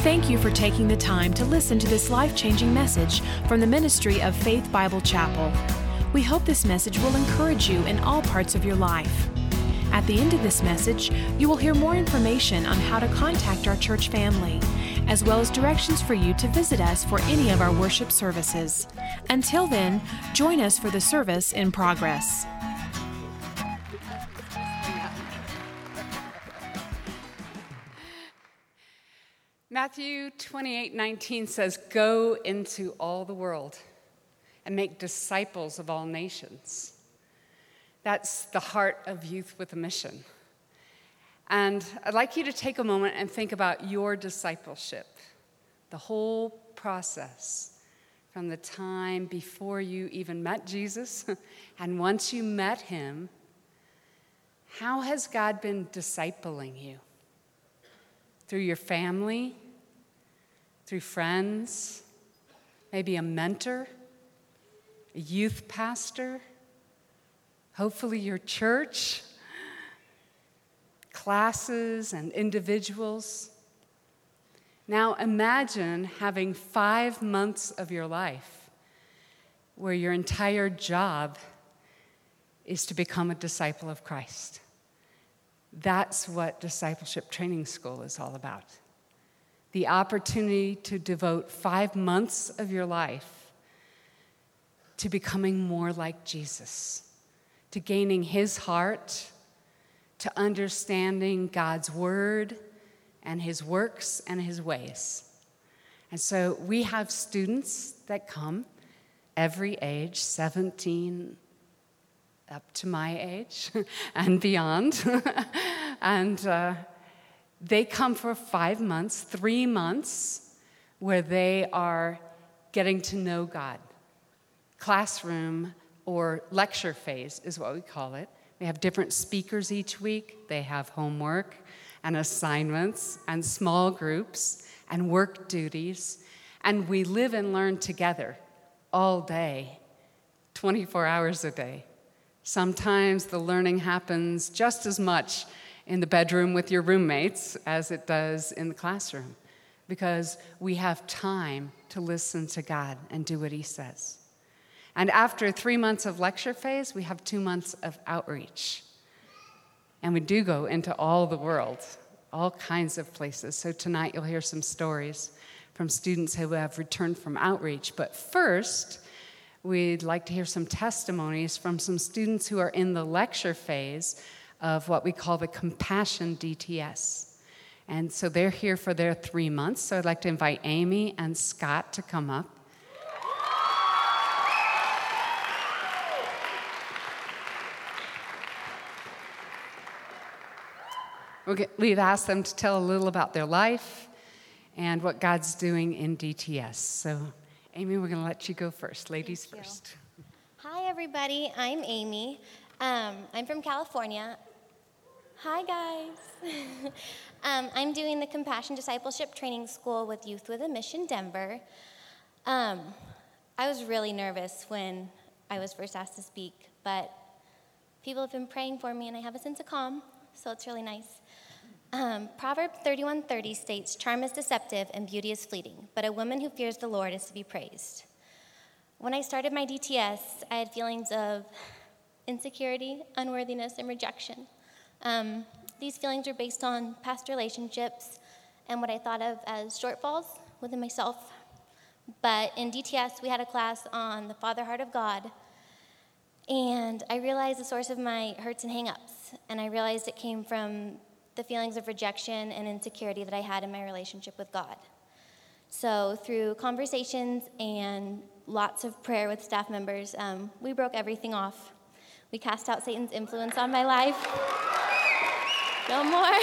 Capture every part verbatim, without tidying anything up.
Thank you for taking the time to listen to this life-changing message from the ministry of Faith Bible Chapel. We hope this message will encourage you in all parts of your life. At the end of this message, you will hear more information on how to contact our church family, as well as directions for you to visit us for any of our worship services. Until then, join us for the service in progress. Matthew twenty-eight nineteen says, "Go into all the world and make disciples of all nations." That's the heart of Youth with a Mission. And I'd like you to take a moment and think about your discipleship, the whole process from the time before you even met Jesus and once you met him. How has God been discipling you? Through your family, through friends, maybe a mentor, a youth pastor, hopefully your church, classes and individuals. Now imagine having five months of your life where your entire job is to become a disciple of Christ. That's what discipleship training school is all about. The opportunity to devote five months of your life to becoming more like Jesus, to gaining his heart, to understanding God's word and his works and his ways. And so we have students that come every age, seventeen up to my age and beyond. and uh, they come for five months, three months, where they are getting to know God. Classroom or lecture phase is what we call it. We have different speakers each week. They have homework and assignments and small groups and work duties. And we live and learn together all day, twenty-four hours a day. Sometimes the learning happens just as much in the bedroom with your roommates as it does in the classroom, because we have time to listen to God and do what he says. And after three months of lecture phase, we have two months of outreach. And we do go into all the world, all kinds of places. So tonight you'll hear some stories from students who have returned from outreach. But first, we'd like to hear some testimonies from some students who are in the lecture phase of what we call the Compassion D T S. And so they're here for their three months. So I'd like to invite Amy and Scott to come up. We've asked them to tell a little about their life and what God's doing in D T S. So, Amy, we're going to let you go first. Ladies Thank you. first. Hi, everybody. I'm Amy. Um, I'm from California. Hi, guys. um, I'm doing the Compassion Discipleship Training School with Youth with a Mission Denver. Um, I was really nervous when I was first asked to speak, but people have been praying for me, and I have a sense of calm, so it's really nice. Um, Proverbs thirty-one thirty states, "Charm is deceptive and beauty is fleeting, but a woman who fears the Lord is to be praised." When I started my D T S, I had feelings of insecurity, unworthiness, and rejection. Um, these feelings were based on past relationships and what I thought of as shortfalls within myself. But in D T S, we had a class on the Father Heart of God, and I realized the source of my hurts and hang-ups, and I realized it came from the feelings of rejection and insecurity that I had in my relationship with God. So through conversations and lots of prayer with staff members, um, we broke everything off. We cast out Satan's influence on my life. No more.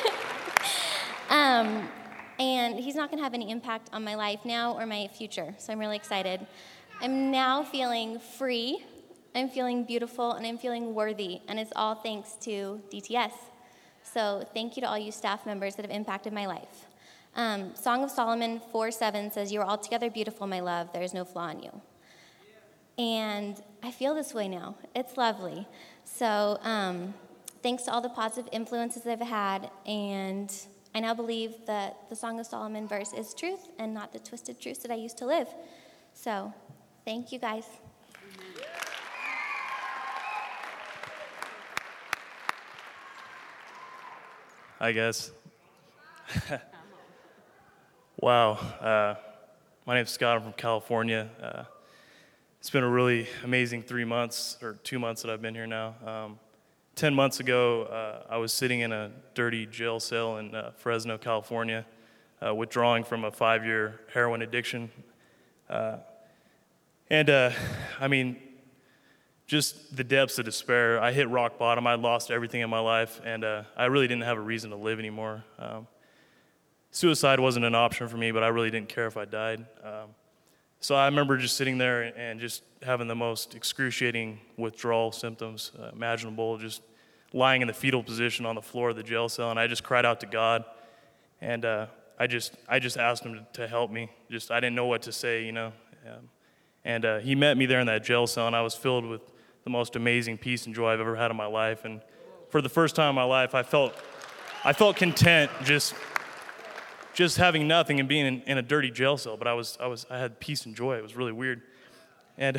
um, and he's not going to have any impact on my life now or my future, so I'm really excited. I'm now feeling free, I'm feeling beautiful, and I'm feeling worthy, and it's all thanks to D T S. So thank you to all you staff members that have impacted my life. Um, Song of Solomon four seven says, "You are altogether beautiful, my love. There is no flaw in you." And I feel this way now. It's lovely. So um, thanks to all the positive influences I've had, and I now believe that the Song of Solomon verse is truth and not the twisted truths that I used to live. So, thank you guys. Hi, guys. Wow. Uh, my name's Scott. I'm from California. Uh, it's been a really amazing three months, or two months that I've been here now. Um, ten months ago, uh, I was sitting in a dirty jail cell in uh, Fresno, California, uh, withdrawing from a five-year heroin addiction. Uh, and, uh, I mean, just the depths of despair. I hit rock bottom. I lost everything in my life, and uh, I really didn't have a reason to live anymore. Um, suicide wasn't an option for me, but I really didn't care if I died. Um, so I remember just sitting there and just having the most excruciating withdrawal symptoms uh, imaginable, just lying in the fetal position on the floor of the jail cell, and I just cried out to God, and uh, I just I just asked Him to, to help me. Just I didn't know what to say, you know. Um, and uh, He met me there in that jail cell, and I was filled with the most amazing peace and joy I've ever had in my life. And for the first time in my life, I felt I felt content just just having nothing and being in, in a dirty jail cell. But I was I was I had peace and joy. It was really weird. And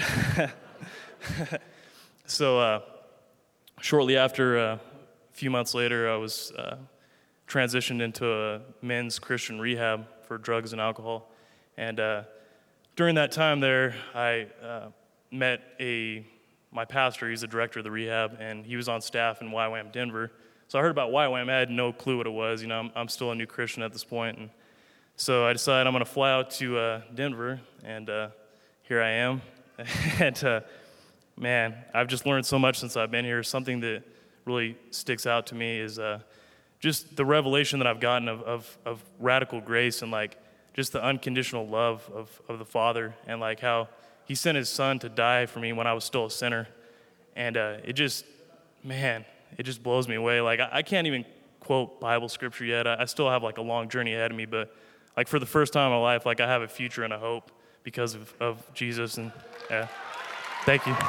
so uh, shortly after, uh, a few months later, I was uh, transitioned into a men's Christian rehab for drugs and alcohol. And uh, during that time there, I uh, met a my pastor. He's the director of the rehab, and he was on staff in Y WAM Denver. So I heard about Y WAM. I had no clue what it was. You know, I'm, I'm still a new Christian at this point, and so I decided I'm going to fly out to uh, Denver, and uh, here I am. and uh, man, I've just learned so much since I've been here. Something that really sticks out to me is uh, just the revelation that I've gotten of, of, of radical grace and like just the unconditional love of, of the Father, and like how He sent His Son to die for me when I was still a sinner. And uh, it just, man, it just blows me away. Like, I, I can't even quote Bible scripture yet. I, I still have, like, a long journey ahead of me. But, like, for the first time in my life, like, I have a future and a hope because of, of Jesus. And, yeah, thank you.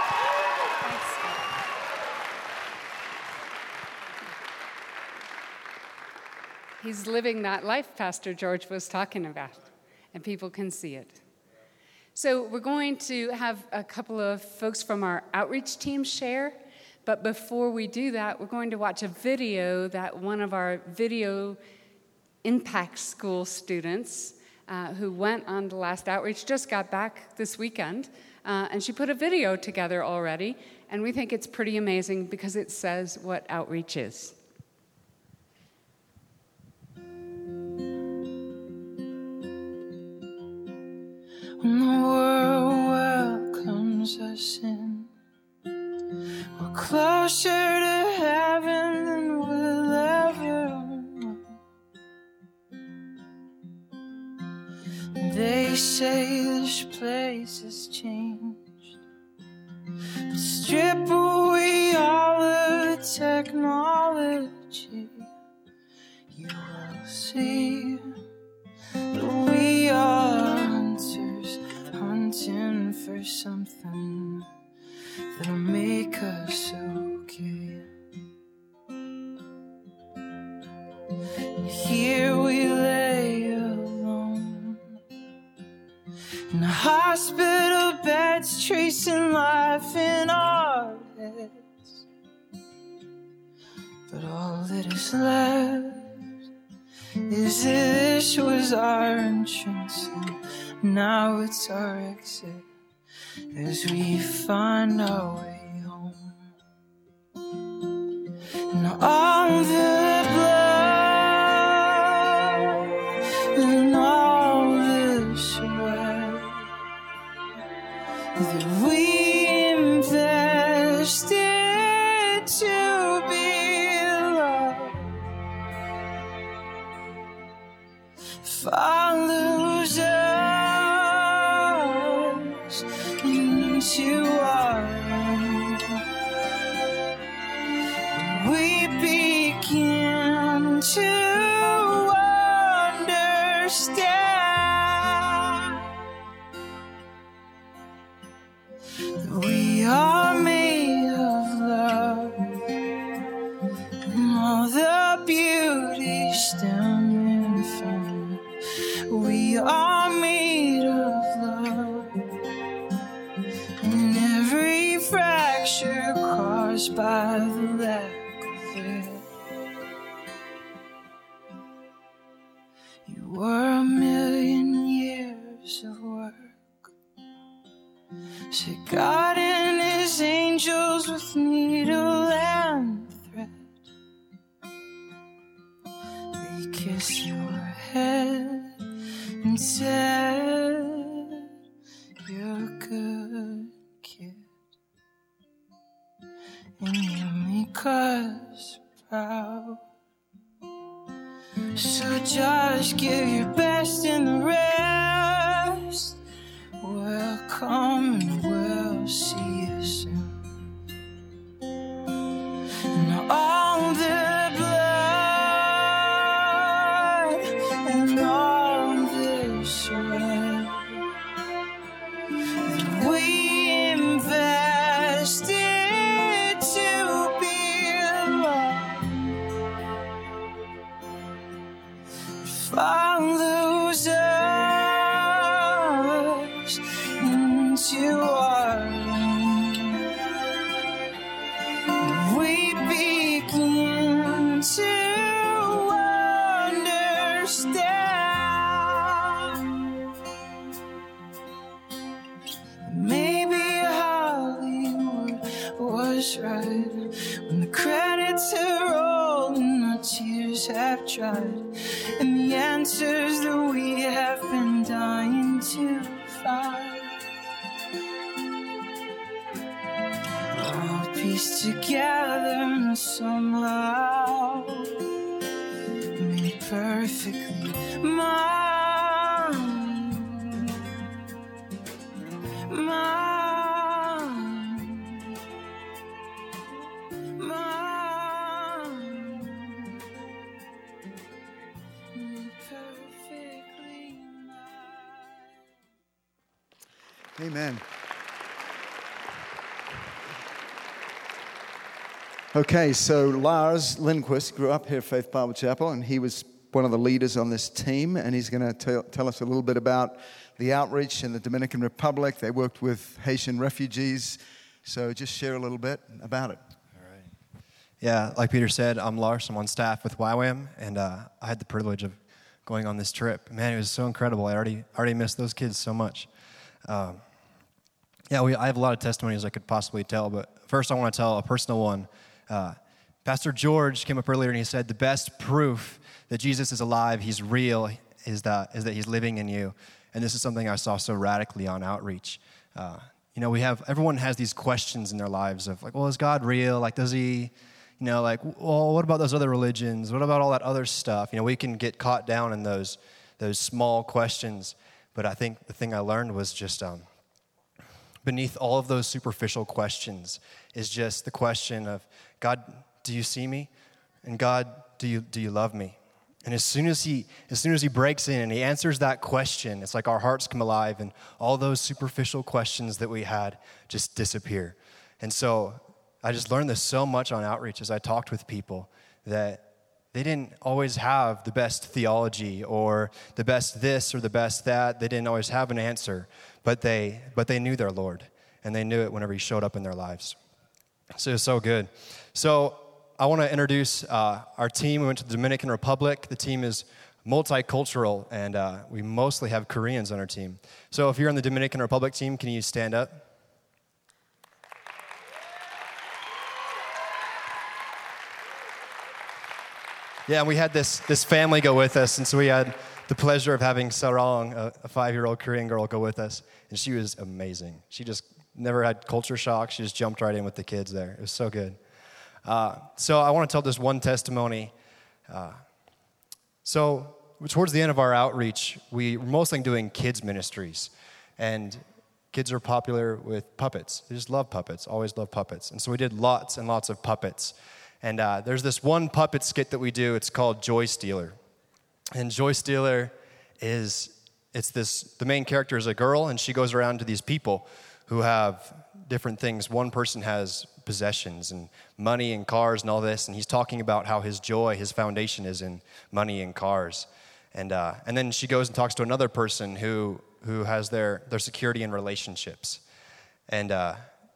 He's living that life Pastor George was talking about, and people can see it. So we're going to have a couple of folks from our outreach team share, but before we do that, we're going to watch a video that one of our video impact school students uh, who went on the last outreach just got back this weekend, uh, and she put a video together already, and we think it's pretty amazing because it says what outreach is. When the world welcomes us in, we're closer to heaven than we'll ever know. They say this place has changed, but strip away all of the technology, you will see that we are hunters, hunting for something that'll make us okay. And here we lay alone in a hospital beds, tracing life in our heads. But all that is left is this was our entrance, and now it's our exit as we find our way home. And all the blood and all the sweat that we invested to be loved follows us into our own. We begin to understand that we are made of love. by the lack of it. You were a million years of work. Said God and his angels with needle and thread. They kiss your head and said, you're a good kid. And you make us proud. So just give your best and the rest will come and we'll see you soon. And all the blood and all the sweat that we invested to be loved follows us into our room. We begin to understand. Maybe Hollywood was right when the credits have rolled and our tears have dried, and the answers that we have been dying to find all pieced together and somehow made perfectly mine, mine, mine, made perfectly mine. Amen. Okay, so Lars Lindquist grew up here at Faith Bible Chapel, and he was one of the leaders on this team, and he's going to tell, tell us a little bit about the outreach in the Dominican Republic. They worked with Haitian refugees, so just share a little bit about it. All right. Yeah, like Peter said, I'm Lars. I'm on staff with Y WAM, and uh, I had the privilege of going on this trip. Man, it was so incredible. I already already missed those kids so much. Um, yeah, we, I have a lot of testimonies I could possibly tell, but first I want to tell a personal one. Uh, Pastor George came up earlier and he said the best proof that Jesus is alive, he's real, is that is that he's living in you. And this is something I saw so radically on outreach. Uh, you know, we have, everyone has these questions in their lives of like, well, is God real? Like, does he, you know, like, well, what about those other religions? What about all that other stuff? You know, we can get caught down in those those small questions. But I think the thing I learned was just um, beneath all of those superficial questions is just the question of, God, do you see me? And God, do you do you love me? And as soon as he as soon as he breaks in and he answers that question, it's like our hearts come alive and all those superficial questions that we had just disappear. And so I just learned this so much on outreach as I talked with people that they didn't always have the best theology or the best this or the best that. They didn't always have an answer, but they but they knew their Lord, and they knew it whenever he showed up in their lives. So it was so good. So I want to introduce uh, our team. We went to the Dominican Republic. The team is multicultural, and uh, we mostly have Koreans on our team. So if you're on the Dominican Republic team, can you stand up? Yeah, and we had this this family go with us, and so we had the pleasure of having Sarong, a, a five-year-old Korean girl, go with us, and she was amazing. She just never had culture shock. She just jumped right in with the kids there. It was so good. Uh, so I want to tell this one testimony. Uh, so towards the end of our outreach, we were mostly doing kids ministries, and kids are popular with puppets. They just love puppets, always love puppets. And so we did lots and lots of puppets. And uh, there's this one puppet skit that we do. It's called Joy Stealer. And Joy Stealer is, it's this, the main character is a girl, and she goes around to these people who have different things. One person has possessions and money and cars and all this, and he's talking about how his joy, his foundation is in money and cars. And uh, and then she goes and talks to another person who who has their, their security in relationships. And uh,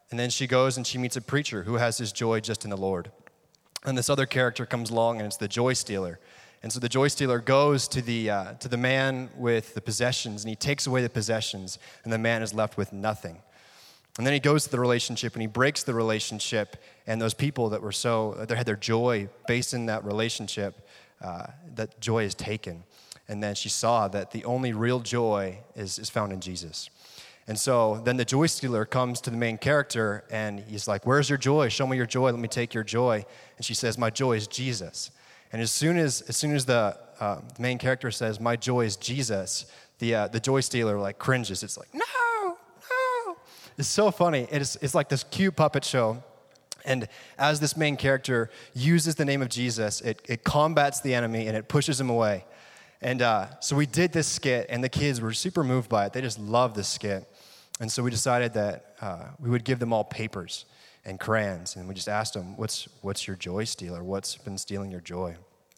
And then she goes and she meets a preacher who has his joy just in the Lord. And this other character comes along, and it's the joy stealer. And so the joy stealer goes to the uh, to the man with the possessions, and he takes away the possessions, and the man is left with nothing. And then he goes to the relationship, and he breaks the relationship, and those people that were so, that had their joy based in that relationship, uh, that joy is taken. And then she saw that the only real joy is, is found in Jesus. And so then the joy stealer comes to the main character, and he's like, where's your joy? Show me your joy. Let me take your joy. And she says, my joy is Jesus. And as soon as as soon as the, uh, the main character says, my joy is Jesus, the uh, the joy stealer like cringes. It's like, no, no. It's so funny. It's it's like this cute puppet show. And as this main character uses the name of Jesus, it, it combats the enemy and it pushes him away. And uh, so we did this skit, and the kids were super moved by it. They just loved this skit. And so we decided that uh, we would give them all papers and crayons, and we just asked them, what's what's your joy stealer? What's been stealing your joy?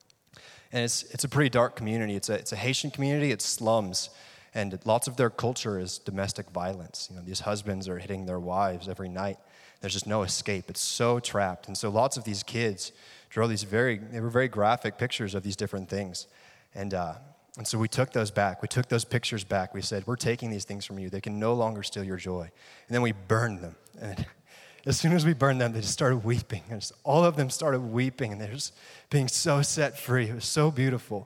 And it's it's a pretty dark community. It's a it's a Haitian community. It's slums, and lots of their culture is domestic violence. You know, these husbands are hitting their wives every night. There's just no escape. It's so trapped. And so lots of these kids drew these very they were very graphic pictures of these different things, and uh, and so we took those back. We took those pictures back. We said, we're taking these things from you. They can no longer steal your joy. And then we burned them. And as soon as we burned them, they just started weeping. And just, all of them started weeping, and they're just being so set free. It was so beautiful.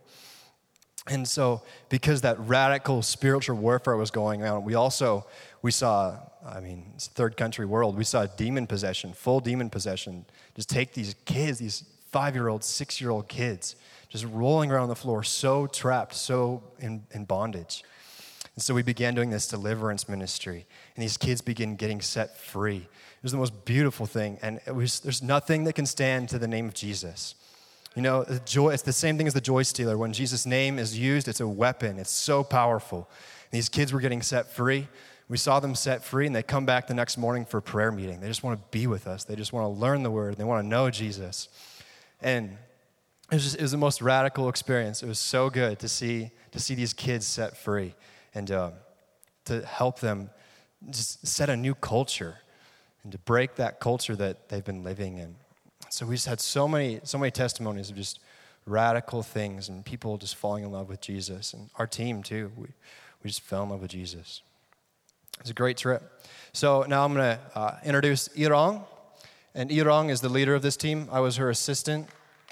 And so because that radical spiritual warfare was going on, we also, we saw, I mean, it's a third country world. We saw demon possession, full demon possession. Just take these kids, these five-year-old, six-year-old kids, just rolling around the floor, so trapped, so in, in bondage. And so we began doing this deliverance ministry, and these kids began getting set free. It was the most beautiful thing, and it was, there's nothing that can stand to the name of Jesus. You know, the joy, it's the same thing as the joy stealer. When Jesus' name is used, it's a weapon. It's so powerful. And these kids were getting set free. We saw them set free, and they come back the next morning for a prayer meeting. They just want to be with us. They just want to learn the word. They want to know Jesus. And it was, just, it was the most radical experience. It was so good to see to see these kids set free, and uh, to help them just set a new culture and to break that culture that they've been living in. So we just had so many so many testimonies of just radical things and people just falling in love with Jesus. And our team too, we, we just fell in love with Jesus. It was a great trip. So now I'm going to uh, introduce Irong. And Irong is the leader of this team. I was her assistant.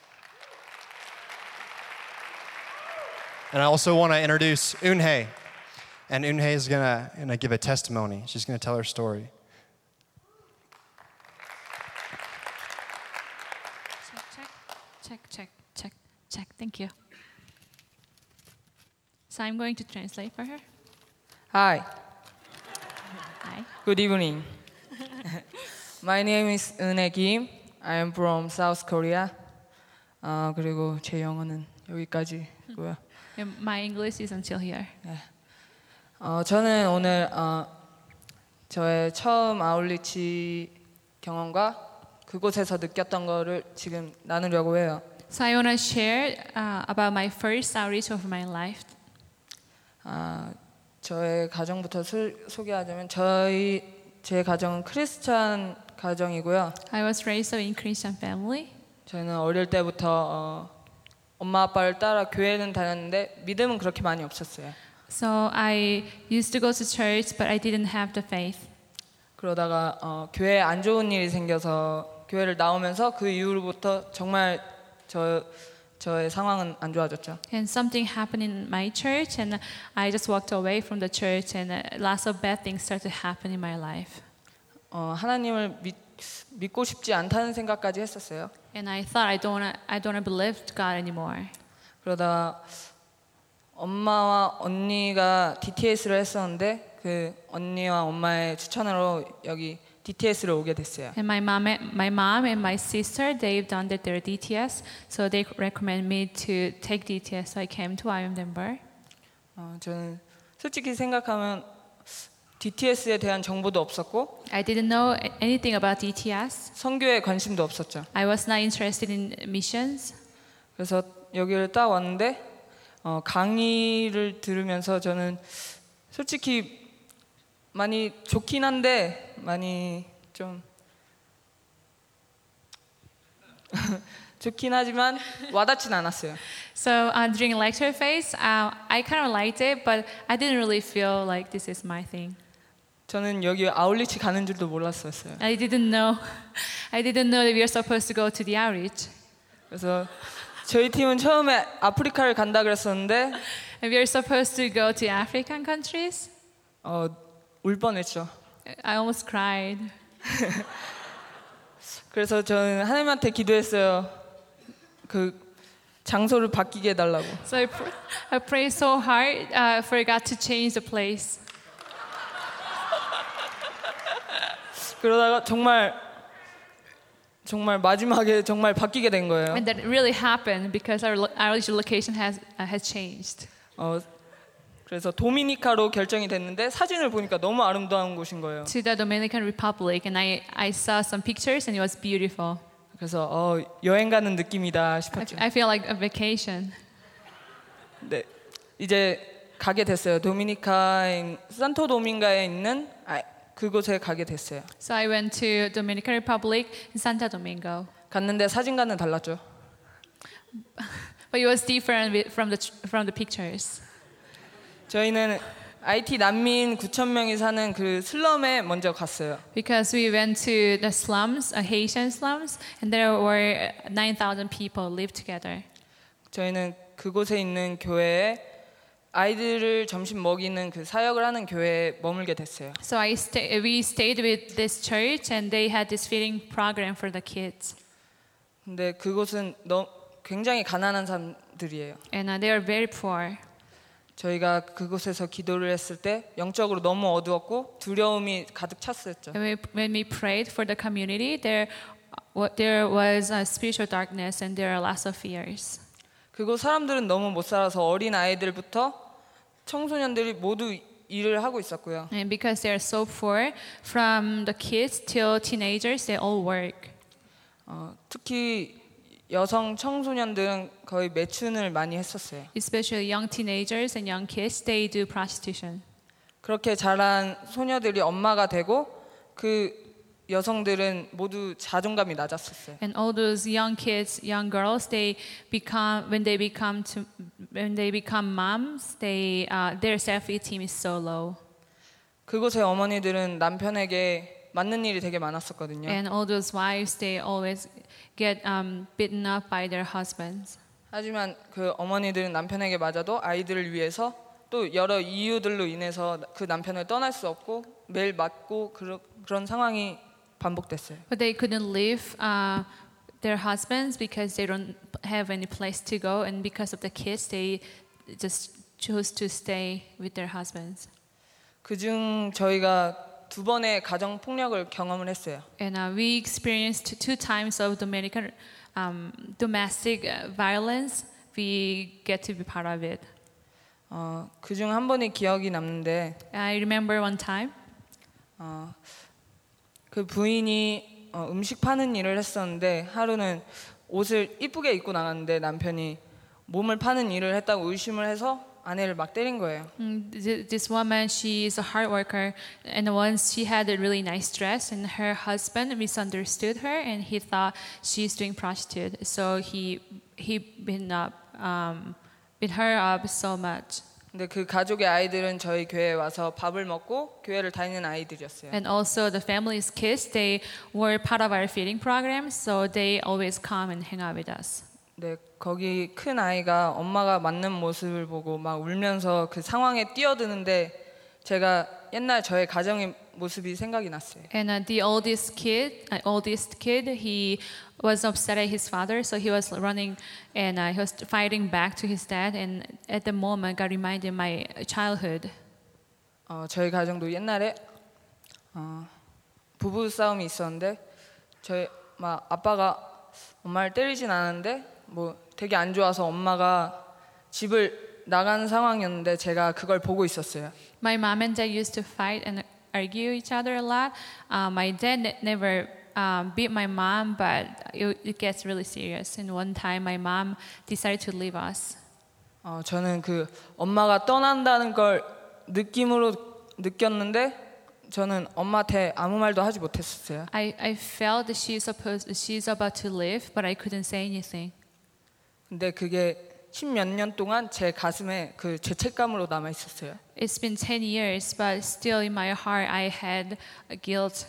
And I also want to introduce Eunhae. And Eunhae is going to give a testimony. She's going to tell her story. Check, check, check, check, check. Thank you. So I'm going to translate for her. Hi. Hi. Good evening. My name is Eunhae Kim. I am from South Korea. 아, 그리고 제 영어는 여기까지고요. And my English is until here. 네. 어, 저는 오늘 어, 저의 처음 아울리치 경험과 그곳에서 느꼈던 거를 지금 나누려고 해요. So I want to share uh, about my first outreach of my life. 아, 저의 가정부터 소, 소개하자면 저희 제 가정은 크리스찬 가정이고요. I was raised in Christian family. 저희는 어릴 때부터 어, 엄마 아빠를 따라 교회는 다녔는데 믿음은 그렇게 많이 없었어요. So I used to go to church, but I didn't have the faith. 그러다가 어, 교회에 안 좋은 일이 생겨서 교회를 나오면서 그 이후로부터 정말 저 저의 상황은 안 좋아졌죠. And something happened in my church, and I just walked away from the church, and lots of bad things started to happen in my life. 어, 하나님을 믿, 믿고 싶지 않다는 생각까지 했었어요. And I thought I don't wanna, I don't wanna believe God anymore. 그러다 엄마와 언니가 디티에스를 했었는데 그 언니와 엄마의 추천으로 여기 디티에스를 오게 됐어요. And my mom, my mom and my sister, they've done that their D T S, so they recommend me to take D T S. So I came to I M Denver. 어, 저는 솔직히 생각하면 디티에스에 대한 정보도 없었고, I didn't know anything about D T S. 선교에 관심도 없었죠. I was not interested in missions. 그래서 여기를 딱 왔는데 어, 강의를 들으면서 저는 솔직히 많이 좋긴 한데 많이 좀 좋긴 하지만 와닿진 않았어요. So uh, during lecture phase, uh, I kind of liked it, but I didn't really feel like this is my thing. 저는 여기 아울리치 가는 줄도 몰랐었어요. I didn't know, I didn't know that we were supposed to go to the outreach. 그래서 저희 팀은 처음에 아프리카를 간다 그랬었는데 And we were supposed to go to African countries. 어, 울 뻔했죠. I almost cried. 그래서 저는 하나님한테 기도했어요. 그 장소를 바뀌게 해달라고. So I, pr- I prayed so hard uh, for God to change the place. 그러다가 정말 정말 마지막에 정말 바뀌게 된 거예요. And that really happened because our, lo- our location has, uh, has changed. 어, 그래서 도미니카로 결정이 됐는데 사진을 보니까 너무 아름다운 곳인 거예요. To the Dominican Republic, and I, I saw some pictures and it was beautiful. 그래서 어, 여행 가는 느낌이다 I, 싶었죠. I feel like a vacation. 네, 이제 가게 됐어요. 도미니카인 산토 도밍가에 있는 아, 그곳에 가게 됐어요. So I went to Dominican Republic in Santo Domingo. 갔는데 사진과는 달랐죠. But it was different with- from the from the pictures. 저희는 아이티 난민 구천 명이 사는 그 슬럼에 먼저 갔어요. Because we went to the slums, uh, Haitian slums, and there were nine thousand people lived together. 저희는 그곳에 있는 교회에 아이들을 점심 먹이는 그 사역을 하는 교회에 머물게 됐어요. So I sta- we stayed with this church, and they had this feeding program for the kids. 근데 그곳은 너, 굉장히 가난한 사람들이에요. And uh, they are very poor. 저희가 그곳에서 기도를 했을 때 영적으로 너무 어두웠고 두려움이 가득 찼었죠. And we, when we prayed for the community, there, what, there was a spiritual darkness, and there are lots of fears. 그곳 사람들은 너무 못 살아서 어린 아이들부터 청소년들이 모두 일을 하고 있었고요. And because they are so poor, from the kids till teenagers, they all work. 어, 특히 여성 청소년들은 거의 매춘을 많이 했었어요. Especially young teenagers and young kids, they do prostitution. 그렇게 자란 소녀들이 엄마가 되고 그 여성들은 모두 자존감이 낮았었어요. And all those young kids, young girls, they become when they become to when they become moms, they uh, their self-esteem is so low. 그곳의 어머니들은 남편에게 맞는 일이 되게 많았었거든요. And all those wives, they always get um, beaten up by their husbands. 하지만 그 어머니들은 남편에게 맞아도 아이들을 위해서 또 여러 이유들로 인해서 그 남편을 떠날 수 없고 매일 맞고 그러, 그런 상황이 반복됐어요. But they couldn't leave uh, their husbands because they don't have any place to go, and because of the kids, they just chose to stay with their husbands. 그중 저희가 두 번의 가정 폭력을 경험을 했어요. And uh, we experienced two times of Dominican um, domestic uh, violence. We get to be part of it. 어, 그중 한 번이 기억이 남는데 I remember one time. 어, 그 부인이 어, 음식 파는 일을 했었는데 하루는 옷을 이쁘게 입고 나갔는데 남편이 몸을 파는 일을 했다고 의심을 해서 아내를 막 때린 거예요. Mm, th- This woman, she is a hard worker, and once she had a really nice dress, and her husband misunderstood her, and he thought she's doing prostitute. So he he beat up, um, beat her up so much. 근데 그 가족의 아이들은 저희 교회에 와서 밥을 먹고 교회를 다니는 아이들이었어요. And also the family's kids, they were part of our feeding program, so they always come and hang out with us. 네, 거기 큰 아이가 엄마가 맞는 모습을 보고 막 울면서 그 상황에 뛰어드는데 제가 옛날 저의 가정의 모습이 생각이 났어요. And uh, the oldest kid, uh, oldest kid, he was upset at his father, so he was running and uh, he was fighting back to his dad. And at the moment, God reminded my childhood. 어, 저희 가정도 옛날에 어, 부부 싸움이 있었는데 저희 막 아빠가 엄마를 때리진 않았는데 뭐 되게 안 좋아서 엄마가 집을 나가는 상황이었는데 제가 그걸 보고 있었어요. My mom and dad used to fight and argue each other a lot. Uh, my dad ne- never um, beat my mom, but it, it gets really serious. And one time, my mom decided to leave us. 어, 저는 그 엄마가 떠난다는 걸 느낌으로 느꼈는데 저는 엄마한테 아무 말도 하지 못했었어요. I, I felt that she's supposed she's about to leave, but I couldn't say anything. 근데 그게 십몇 년 동안 제 가슴에 그 죄책감으로 남아 있었어요. It's been ten years, but still in my heart I had a guilt.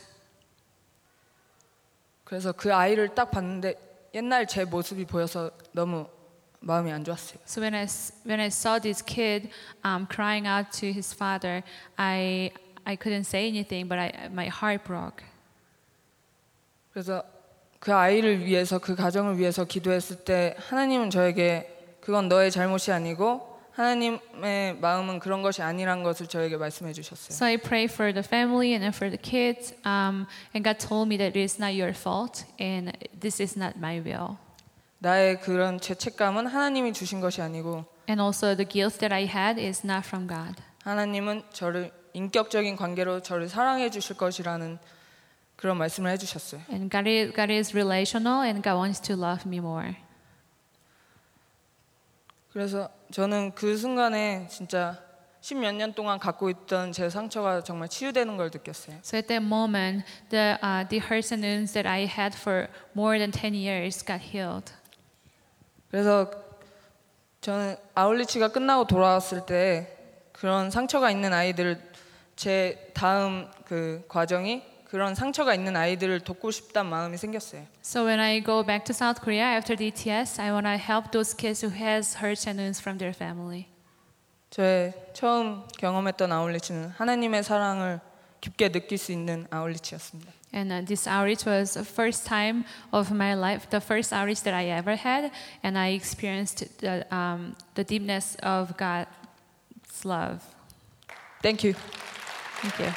그래서 그 아이를 딱 봤는데 옛날 제 모습이 보여서 너무 마음이 안 좋았어요. So when I when I saw this kid um, crying out to his father, I I couldn't say anything, but I, my heart broke. 그래서 그 아이를 위해서 그 가정을 위해서 기도했을 때 하나님은 저에게 그건 너의 잘못이 아니고 하나님의 마음은 그런 것이 아니란 것을 저에게 말씀해 주셨어요. So I pray for the family and for the kids, um, and God told me that it is not your fault and this is not my will. 나의 그런 죄책감은 하나님이 주신 것이 아니고 And also the guilt that I had is not from God. 하나님은 저를 인격적인 관계로 저를 사랑해 주실 것이라는 그런 말씀을 해 주셨어요. And God is, God is relational and God wants to love me more. 그래서 저는 그 순간에 진짜 십몇 년 동안 갖고 있던 제 상처가 정말 치유되는 걸 느꼈어요. So at that moment, the uh, the hurts and wounds that I had for more than ten years got healed. 그래서 저는 아울리치가 끝나고 돌아왔을 때 그런 상처가 있는 아이들 제 다음 그 과정이 그런 상처가 있는 아이들을 돕고 싶다는 마음이 생겼어요. So when I go back to South Korea after D T S, I want to help those kids who has hurts and wounds from their family. 저의 처음 경험했던 아울리치는 하나님의 사랑을 깊게 느낄 수 있는 아울리치였습니다. And uh, this outreach was the first time of my life, the first outreach that I ever had, and I experienced the, um, the deepness of God's love. Thank you. Thank you.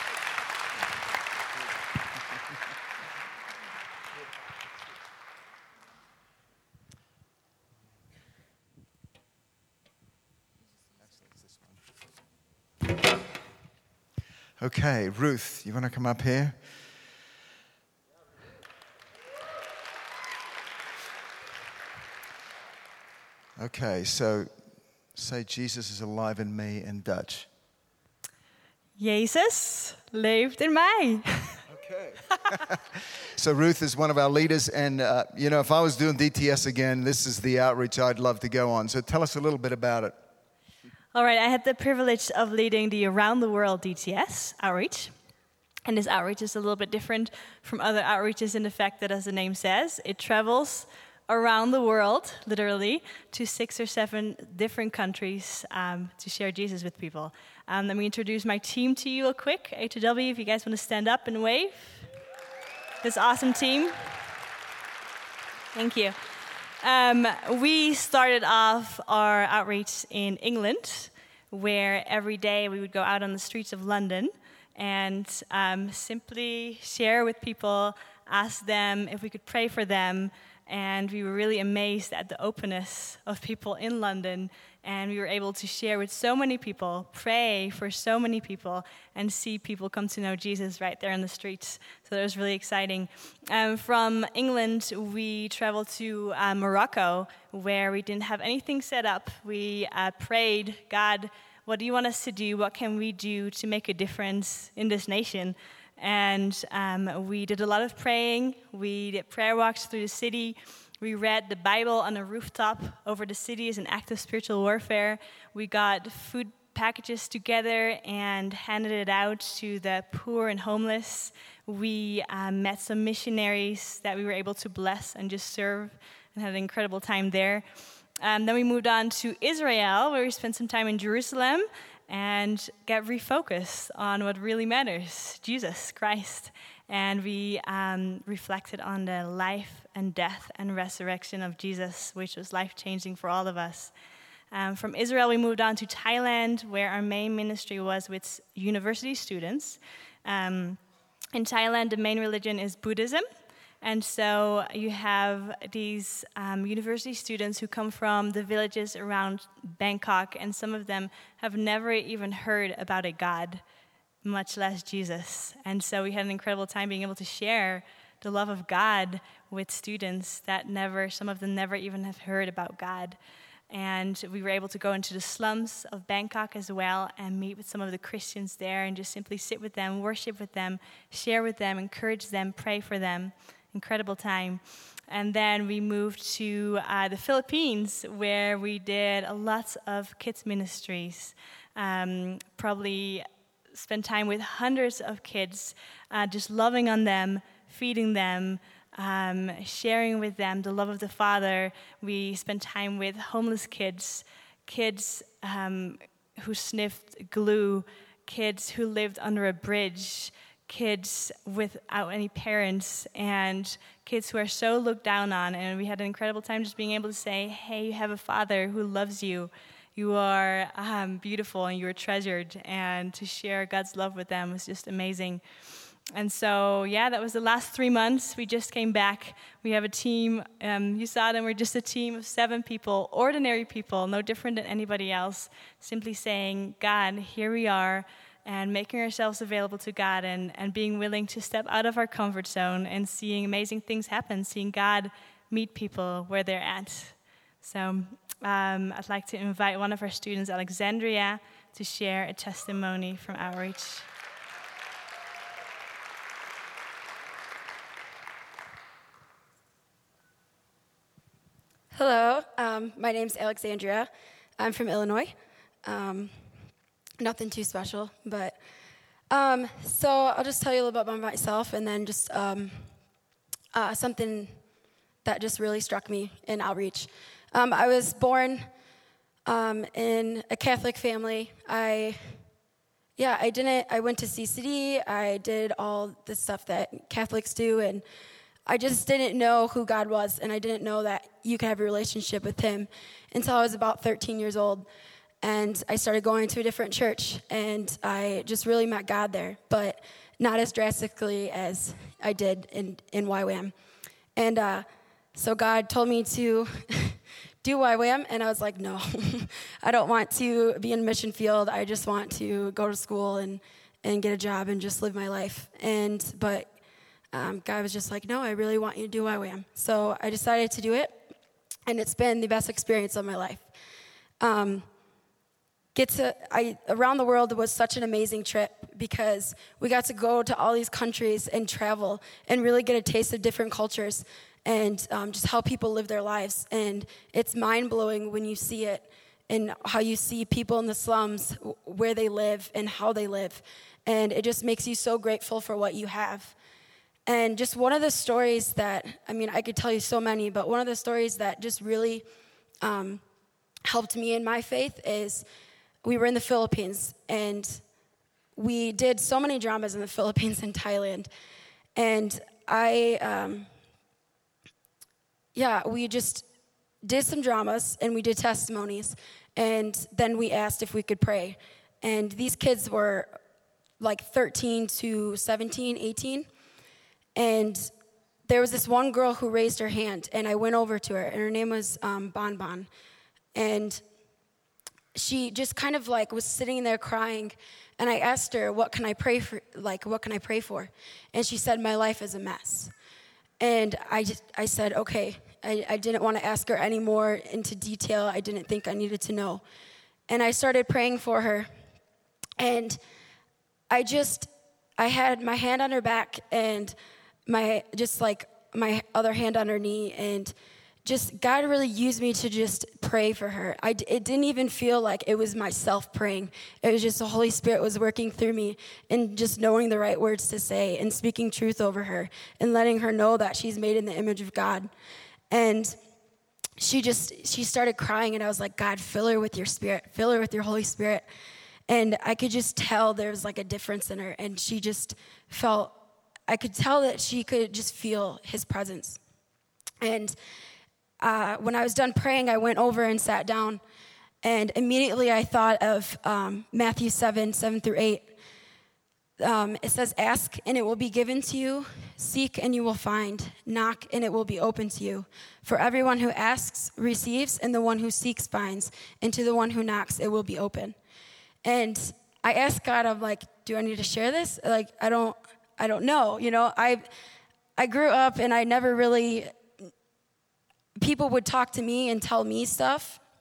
Okay, Ruth, you want to come up here? Okay, so say Jesus is alive in me in Dutch. Jezus leeft in mij. Okay. So Ruth is one of our leaders, and uh, you know, if I was doing D T S again, this is the outreach I'd love to go on. So tell us a little bit about it. All right, I had the privilege of leading the Around the World D T S outreach. And this outreach is a little bit different from other outreaches in the fact that, as the name says, it travels around the world, literally, to six or seven different countries um, to share Jesus with people. Um, let me introduce my team to you real quick. A two W, if you guys want to stand up and wave. This awesome team. Thank you. Um, we started off our outreach in England, where every day we would go out on the streets of London and um, simply share with people, ask them if we could pray for them. And we were really amazed at the openness of people in London. And we were able to share with so many people, pray for so many people, and see people come to know Jesus right there in the streets. So that was really exciting. Um, from England, we traveled to uh, Morocco, where we didn't have anything set up. We uh, prayed, God, what do you want us to do? What can we do to make a difference in this nation? And um, we did a lot of praying. We did prayer walks through the city. We read the Bible on a rooftop over the city as an act of spiritual warfare. We got food packages together and handed it out to the poor and homeless. We um, met some missionaries that we were able to bless and just serve and had an incredible time there. Um, then we moved on to Israel, where we spent some time in Jerusalem and got refocused on what really matters, Jesus Christ. And we um, reflected on the life and death and resurrection of Jesus, which was life-changing for all of us. Um, from Israel, we moved on to Thailand, where our main ministry was with university students. Um, in Thailand, the main religion is Buddhism. And so you have these um, university students who come from the villages around Bangkok, and some of them have never even heard about a God, much less Jesus. And so we had an incredible time being able to share the love of God with students that never, some of them never even have heard about God. And we were able to go into the slums of Bangkok as well and meet with some of the Christians there and just simply sit with them, worship with them, share with them, encourage them, pray for them. Incredible time. And then we moved to uh, the Philippines, where we did a lot of kids ministries. Um, probably spent time with hundreds of kids, uh, just loving on them, feeding them, um, sharing with them the love of the Father. We spent time with homeless kids, kids um, who sniffed glue, kids who lived under a bridge, kids without any parents, and kids who are so looked down on. And we had an incredible time just being able to say, hey, you have a Father who loves you. You are um, beautiful and you are treasured. And to share God's love with them was just amazing. And so, yeah, that was the last three months. We just came back. We have a team. Um, you saw them. We're just a team of seven people, ordinary people, no different than anybody else, simply saying, God, here we are, and making ourselves available to God and, and being willing to step out of our comfort zone and seeing amazing things happen, seeing God meet people where they're at. So um, I'd like to invite one of our students, Alexandria, to share a testimony from Outreach. Hello, um, my name's Alexandria. I'm from Illinois. Um, nothing too special, but um, so I'll just tell you a little bit about myself, and then just um, uh, something that just really struck me in Outreach. Um, I was born um, in a Catholic family. I, yeah, I didn't. I went to C C D. I did all the stuff that Catholics do, and I just didn't know who God was, and I didn't know that you could have a relationship with him until I was about thirteen years old. And I started going to a different church, and I just really met God there, but not as drastically as I did in, in Y WAM. And uh, so God told me to do Y WAM, and I was like, no, I don't want to be in a mission field. I just want to go to school and, and get a job and just live my life. And but Um, God was just like, no, I really want you to do Y WAM. So I decided to do it, and it's been the best experience of my life. Um, get to I around the world was such an amazing trip because we got to go to all these countries and travel and really get a taste of different cultures and um, just how people live their lives. And it's mind-blowing when you see it and how you see people in the slums, where they live and how they live. And it just makes you so grateful for what you have. And just one of the stories that, I mean, I could tell you so many, but one of the stories that just really um, helped me in my faith is we were in the Philippines, and we did so many dramas in the Philippines and Thailand. And I, um, yeah, we just did some dramas, and we did testimonies, and then we asked if we could pray. And these kids were like thirteen to seventeen, eighteen. And there was this one girl who raised her hand, and I went over to her, and her name was um, Bon Bon. And she just kind of like was sitting there crying, and I asked her, what can I pray for, like, what can I pray for? And she said, my life is a mess. And I just, I said, okay. I, I didn't want to ask her any more into detail. I didn't think I needed to know. And I started praying for her, and I just, I had my hand on her back, and my just like my other hand on her knee, and just God really used me to just pray for her. I, it didn't even feel like it was myself praying. It was just the Holy Spirit was working through me and just knowing the right words to say and speaking truth over her and letting her know that she's made in the image of God. And she just, she started crying, and I was like, God, fill her with your Spirit, fill her with your Holy Spirit. And I could just tell there was like a difference in her, and she just felt, I could tell that she could just feel his presence. And uh, when I was done praying, I went over and sat down, and immediately I thought of um, Matthew seven, seven through eight. Um, it says, ask and it will be given to you, seek and you will find, knock and it will be open to you. For everyone who asks receives, and the one who seeks finds, and to the one who knocks it will be open. And I asked God, I'm like, do I need to share this? Like, I don't, I don't know. You know, I, I grew up and I never really, people would talk to me and tell me stuff,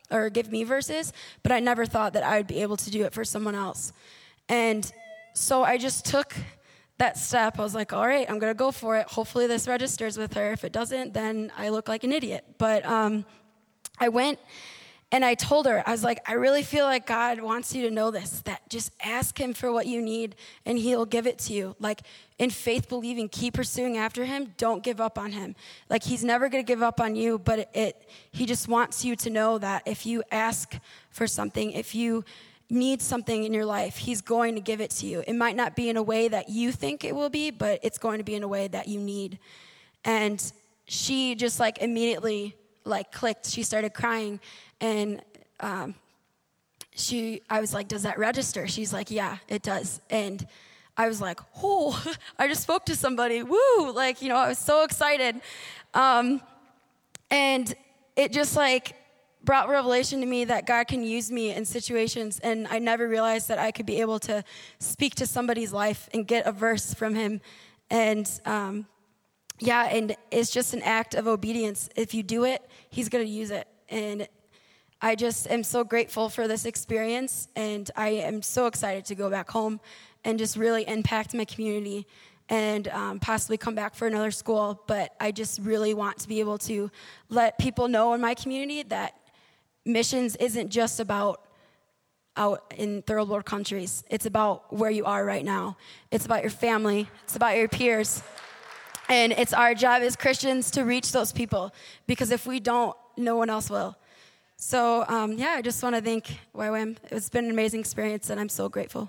or give me verses, but I never thought that I would be able to do it for someone else. And so I just took that step. I was like, all right, I'm going to go for it. Hopefully this registers with her. If it doesn't, then I look like an idiot. But um, I went and I told her, I was like, I really feel like God wants you to know this, that just ask him for what you need and he'll give it to you. Like, in faith believing, keep pursuing after him. Don't give up on him. Like, he's never going to give up on you, but it, it he just wants you to know that if you ask for something, if you need something in your life, he's going to give it to you. It might not be in a way that you think it will be, but it's going to be in a way that you need. And she just like immediately like clicked. She started crying, and um, she, I was like, does that register? She's like, yeah, it does. And I was like, oh, I just spoke to somebody. Woo! Like, you know, I was so excited. Um, and it just like brought revelation to me that God can use me in situations, and I never realized that I could be able to speak to somebody's life and get a verse from him. And um, yeah, and it's just an act of obedience. If you do it, he's going to use it. And I just am so grateful for this experience, and I am so excited to go back home and just really impact my community and um, possibly come back for another school. But I just really want to be able to let people know in my community that missions isn't just about out in third world countries. It's about where you are right now. It's about your family. It's about your peers. And it's our job as Christians to reach those people, because if we don't, no one else will. So, um, yeah, I just want to thank Y WAM. It's been an amazing experience, and I'm so grateful.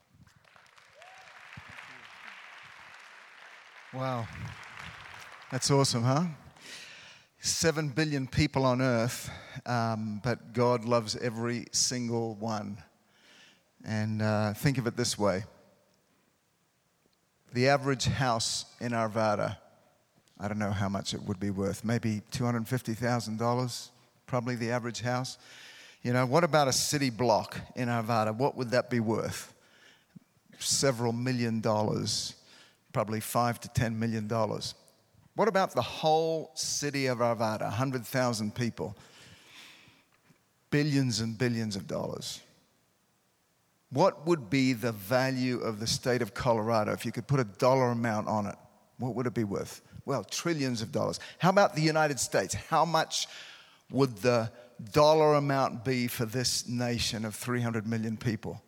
Wow. That's awesome, huh? Seven billion people on earth, um, but God loves every single one. And uh, think of it this way. The average house in Arvada, I don't know how much it would be worth, maybe two hundred fifty thousand dollars, probably the average house. You know, what about a city block in Arvada? What would that be worth? Several million dollars, probably five to ten million dollars. What about the whole city of Arvada, one hundred thousand people? Billions and billions of dollars. What would be the value of the state of Colorado if you could put a dollar amount on it? What would it be worth? Well, trillions of dollars. How about the United States? How much would the dollar amount be for this nation of three hundred million people?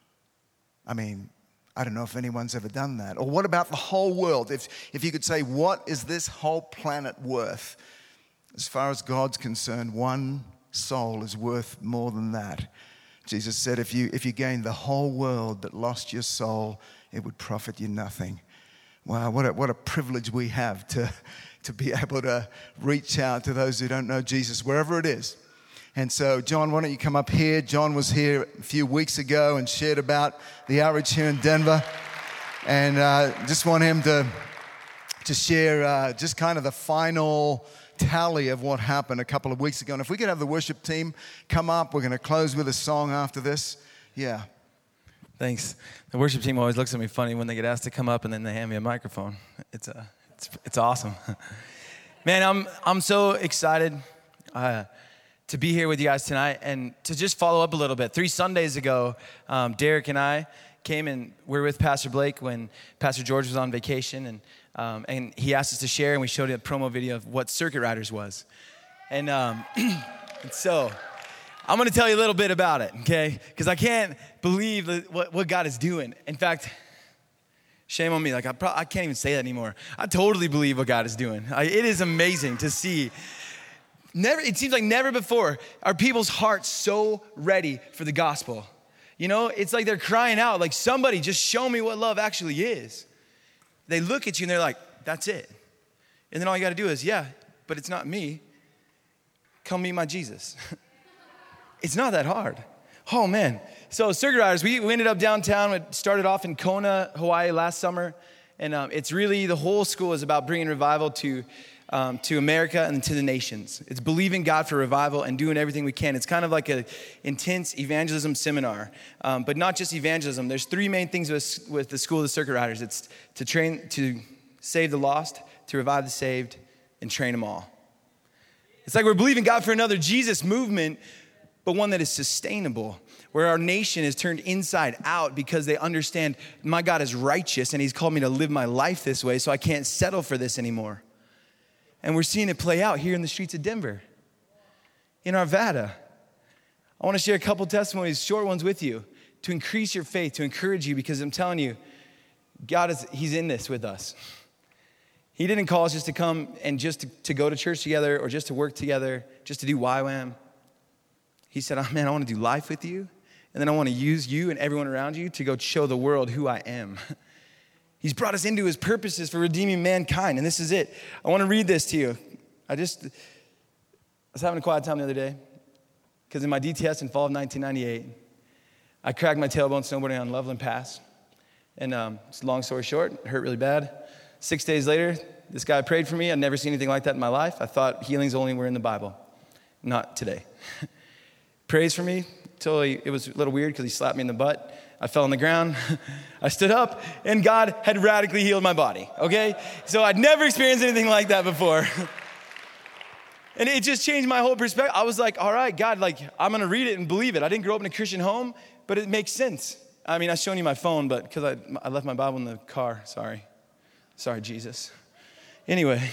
I mean, I don't know if anyone's ever done that. Or what about the whole world? If, if you could say, what is this whole planet worth? As far as God's concerned, one soul is worth more than that. Jesus said, if you, if you gained the whole world but lost your soul, it would profit you nothing. Wow, what a, what a privilege we have to, to be able to reach out to those who don't know Jesus, wherever it is. And so, John, why don't you come up here? John was here a few weeks ago and shared about the outreach here in Denver. And uh, just want him to, to share uh, just kind of the final tally of what happened a couple of weeks ago. And if we could have the worship team come up, we're going to close with a song after this. Yeah. Thanks. The worship team always looks at me funny when they get asked to come up and then they hand me a microphone. It's a, it's, it's awesome. Man, I'm I'm so excited uh, to be here with you guys tonight, and to just follow up a little bit. Three Sundays ago, um, Derek and I came and we were with Pastor Blake when Pastor George was on vacation, and um, and he asked us to share, and we showed him a promo video of what Circuit Riders was. And, um, and so I'm going to tell you a little bit about it, okay? Because I can't believe what, what God is doing. In fact, shame on me. Like I, pro- I can't even say that anymore. I totally believe what God is doing. I, it is amazing to see. Never. It seems like never before are people's hearts so ready for the gospel. You know, it's like they're crying out, like, somebody just show me what love actually is. They look at you and they're like, that's it. And then all you got to do is, yeah, but it's not me. Come meet my Jesus. It's not that hard. Oh, man. So Circuit Riders, we, we ended up downtown. We started off in Kona, Hawaii last summer. And um, it's really, the whole school is about bringing revival to um, to America and to the nations. It's believing God for revival and doing everything we can. It's kind of like an intense evangelism seminar, um, but not just evangelism. There's three main things with, with the School of the Circuit Riders. It's to train, to save the lost, to revive the saved, and train them all. It's like we're believing God for another Jesus movement, but one that is sustainable, where our nation is turned inside out because they understand my God is righteous and he's called me to live my life this way, so I can't settle for this anymore. And we're seeing it play out here in the streets of Denver, in Arvada. I want to share a couple testimonies, short ones with you, to increase your faith, to encourage you, because I'm telling you, God is, he's in this with us. He didn't call us just to come and just to, to go to church together or just to work together, just to do Y WAM. He said, oh, man, I want to do life with you. And then I want to use you and everyone around you to go show the world who I am. He's brought us into his purposes for redeeming mankind. And this is it. I want to read this to you. I just, I was having a quiet time the other day because in my D T S in fall of nineteen ninety-eight, I cracked my tailbone snowboarding on Loveland Pass. And um, it's a long story short, it hurt really bad. Six days later, this guy prayed for me. I'd never seen anything like that in my life. I thought healings only were in the Bible. Not today. Prays for me till he, it was a little weird because he slapped me in the butt. I fell on the ground. I stood up, and God had radically healed my body, okay? So I'd never experienced anything like that before. And it just changed my whole perspective. I was like, all right, God, like, I'm going to read it and believe it. I didn't grow up in a Christian home, but it makes sense. I mean, I've shown you my phone, but because I, I left my Bible in the car. Sorry. Sorry, Jesus. Anyway.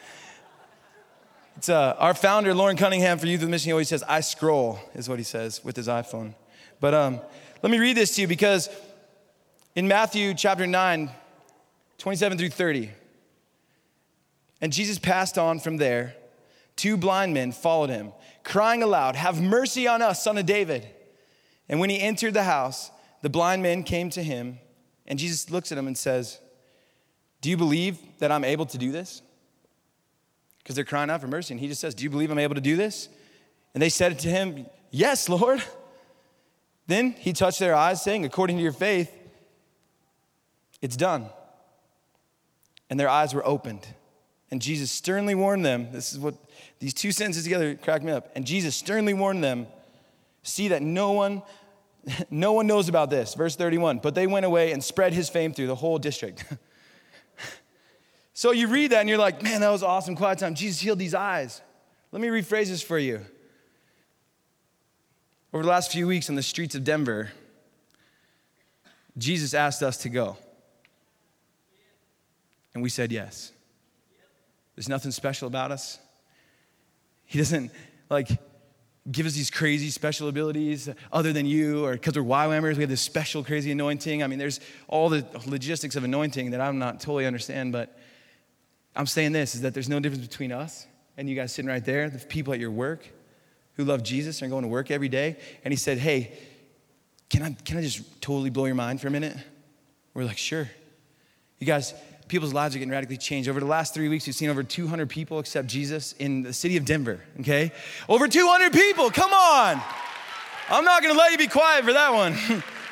It's uh, our founder, Lauren Cunningham, for Youth with Mission, he always says, I scroll, is what he says with his iPhone. But um, let me read this to you, because in Matthew chapter nine, twenty-seven through thirty, and Jesus passed on from there. Two blind men followed him, crying aloud, have mercy on us, son of David. And when he entered the house, the blind men came to him, and Jesus looks at him and says, do you believe that I'm able to do this? Because they're crying out for mercy. And he just says, do you believe I'm able to do this? And they said to him, yes, Lord. Then he touched their eyes, saying, according to your faith, it's done. And their eyes were opened. And Jesus sternly warned them. This is what these two sentences together crack me up. And Jesus sternly warned them, see that no one, no one knows about this. Verse thirty-one, but they went away and spread his fame through the whole district. So you read that and you're like, man, that was awesome, quiet time. Jesus healed these eyes. Let me rephrase this for you. Over the last few weeks on the streets of Denver, Jesus asked us to go. And we said yes. There's nothing special about us. He doesn't like give us these crazy special abilities other than you, or because we're Y WAMers, we have this special crazy anointing. I mean, there's all the logistics of anointing that I'm not totally understand, but I'm saying this, is that there's no difference between us and you guys sitting right there, the people at your work who love Jesus and are going to work every day. And he said, hey, can I, can I just totally blow your mind for a minute? We're like, sure. You guys, people's lives are getting radically changed. Over the last three weeks, we've seen over two hundred people accept Jesus in the city of Denver, okay? Over two hundred people, come on. I'm not gonna let you be quiet for that one.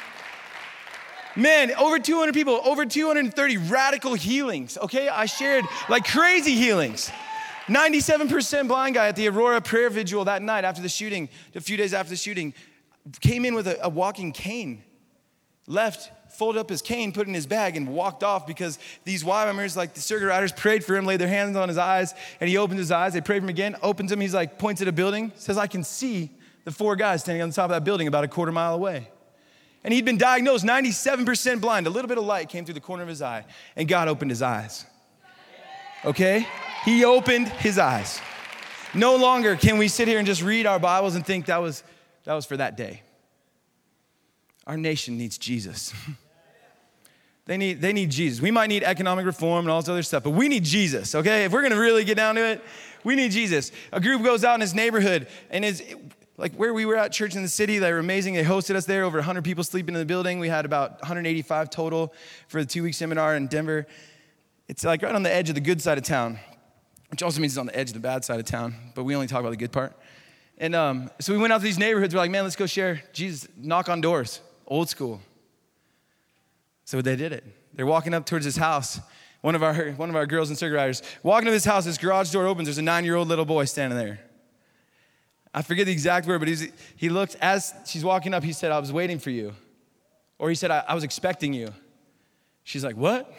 Man, over two hundred people, over two hundred thirty radical healings, okay? I shared like crazy healings. ninety-seven percent blind guy at the Aurora prayer vigil that night after the shooting, a few days after the shooting, came in with a, a walking cane, left, folded up his cane, put it in his bag, and walked off because these Y WAMers, like the circuit riders, prayed for him, laid their hands on his eyes, and he opened his eyes. They prayed for him again, opens them, he's like, points at a building, says, I can see the four guys standing on the top of that building about a quarter mile away. And he'd been diagnosed ninety-seven percent blind. A little bit of light came through the corner of his eye, and God opened his eyes. Okay? He opened his eyes. No longer can we sit here and just read our Bibles and think that was, that was for that day. Our nation needs Jesus. They need, they need Jesus. We might need economic reform and all this other stuff, but we need Jesus, okay? If we're gonna really get down to it, we need Jesus. A group goes out in his neighborhood, and is like where we were at church in the city, they were amazing. They hosted us there, over one hundred people sleeping in the building. We had about one hundred eighty-five total for the two-week seminar in Denver. It's like right on the edge of the good side of town, which also means it's on the edge of the bad side of town, but we only talk about the good part. And um, so we went out to these neighborhoods. We're like, man, let's go share Jesus, knock on doors, old school. So they did it. They're walking up towards his house. One of our one of our girls and circuit riders walking to his house. His garage door opens. There's a nine-year-old little boy standing there. I forget the exact word, but he's, he looked as she's walking up. He said, "I was waiting for you," or he said, "I, I was expecting you." She's like, "What?"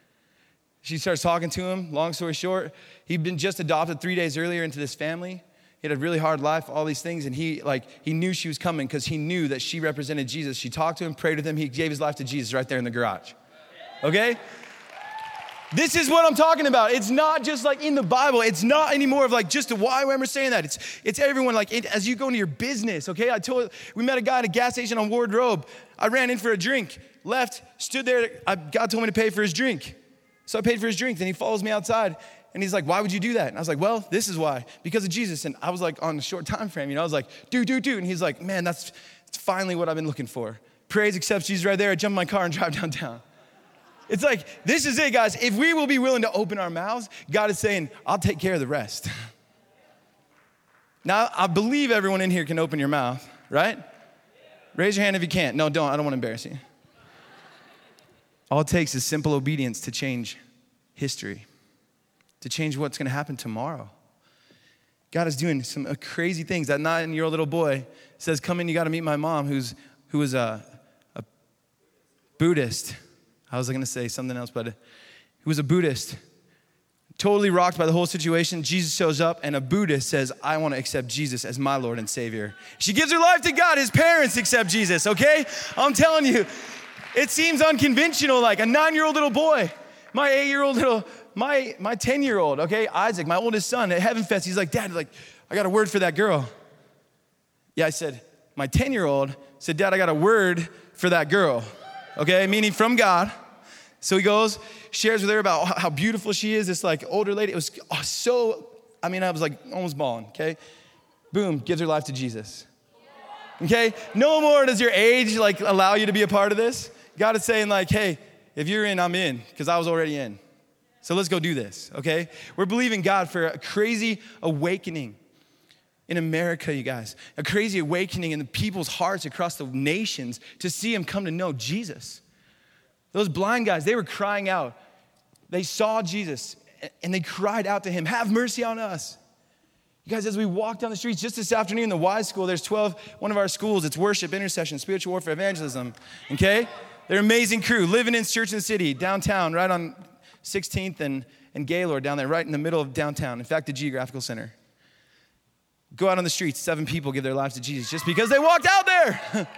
She starts talking to him. Long story short, he'd been just adopted three days earlier into this family. He had a really hard life, all these things, and he like he knew she was coming because he knew that she represented Jesus. She talked to him, prayed with him. He gave his life to Jesus right there in the garage. Okay? This is what I'm talking about. It's not just like in the Bible. It's not anymore of like just a Y WAMer saying that. It's it's everyone like it, as you go into your business, okay? I told we met a guy at a gas station on Wardrobe. I ran in for a drink, left, stood there. I, God told me to pay for his drink. So I paid for his drink. Then he follows me outside and he's like, why would you do that? And I was like, well, this is why. Because of Jesus. And I was like on a short time frame, you know, I was like, do, do, do. And he's like, man, that's, that's finally what I've been looking for. Praise, accepts Jesus right there. I jump in my car and drive downtown. It's like, this is it, guys. If we will be willing to open our mouths, God is saying, I'll take care of the rest. Now, I believe everyone in here can open your mouth, right? Raise your hand if you can't. No, don't. I don't want to embarrass you. All it takes is simple obedience to change history, to change what's going to happen tomorrow. God is doing some crazy things. That nine-year-old little boy says, come in, you got to meet my mom, who's who is a, a Buddhist. I was going to say something else, but he was a Buddhist. Totally rocked by the whole situation. Jesus shows up, and a Buddhist says, I want to accept Jesus as my Lord and Savior. She gives her life to God. His parents accept Jesus, okay? I'm telling you, it seems unconventional, like a nine-year-old little boy. My eight-year-old little, my my ten-year-old, okay? Isaac, my oldest son at Heaven Fest, he's like, Dad, like, I got a word for that girl. Yeah, I said, my ten-year-old said, Dad, I got a word for that girl. Okay, meaning from God. So he goes, shares with her about how beautiful she is, this like older lady. It was so, I mean, I was like almost bawling, okay? Boom, gives her life to Jesus. Okay, no more does your age like allow you to be a part of this. God is saying like, hey, if you're in, I'm in, because I was already in. So let's go do this, okay? We're believing God for a crazy awakening in America, you guys, a crazy awakening in the people's hearts across the nations to see him come to know Jesus. Those blind guys, they were crying out. They saw Jesus and they cried out to him, have mercy on us. You guys, as we walk down the streets just this afternoon in the Y School, there's twelve, one of our schools, it's worship, intercession, spiritual warfare, evangelism, okay? They're an amazing crew, living in Church in the City, downtown, right on sixteenth and, and Gaylord down there, right in the middle of downtown. In fact, the Geographical Center. Go out on the streets, seven people give their lives to Jesus just because they walked out there.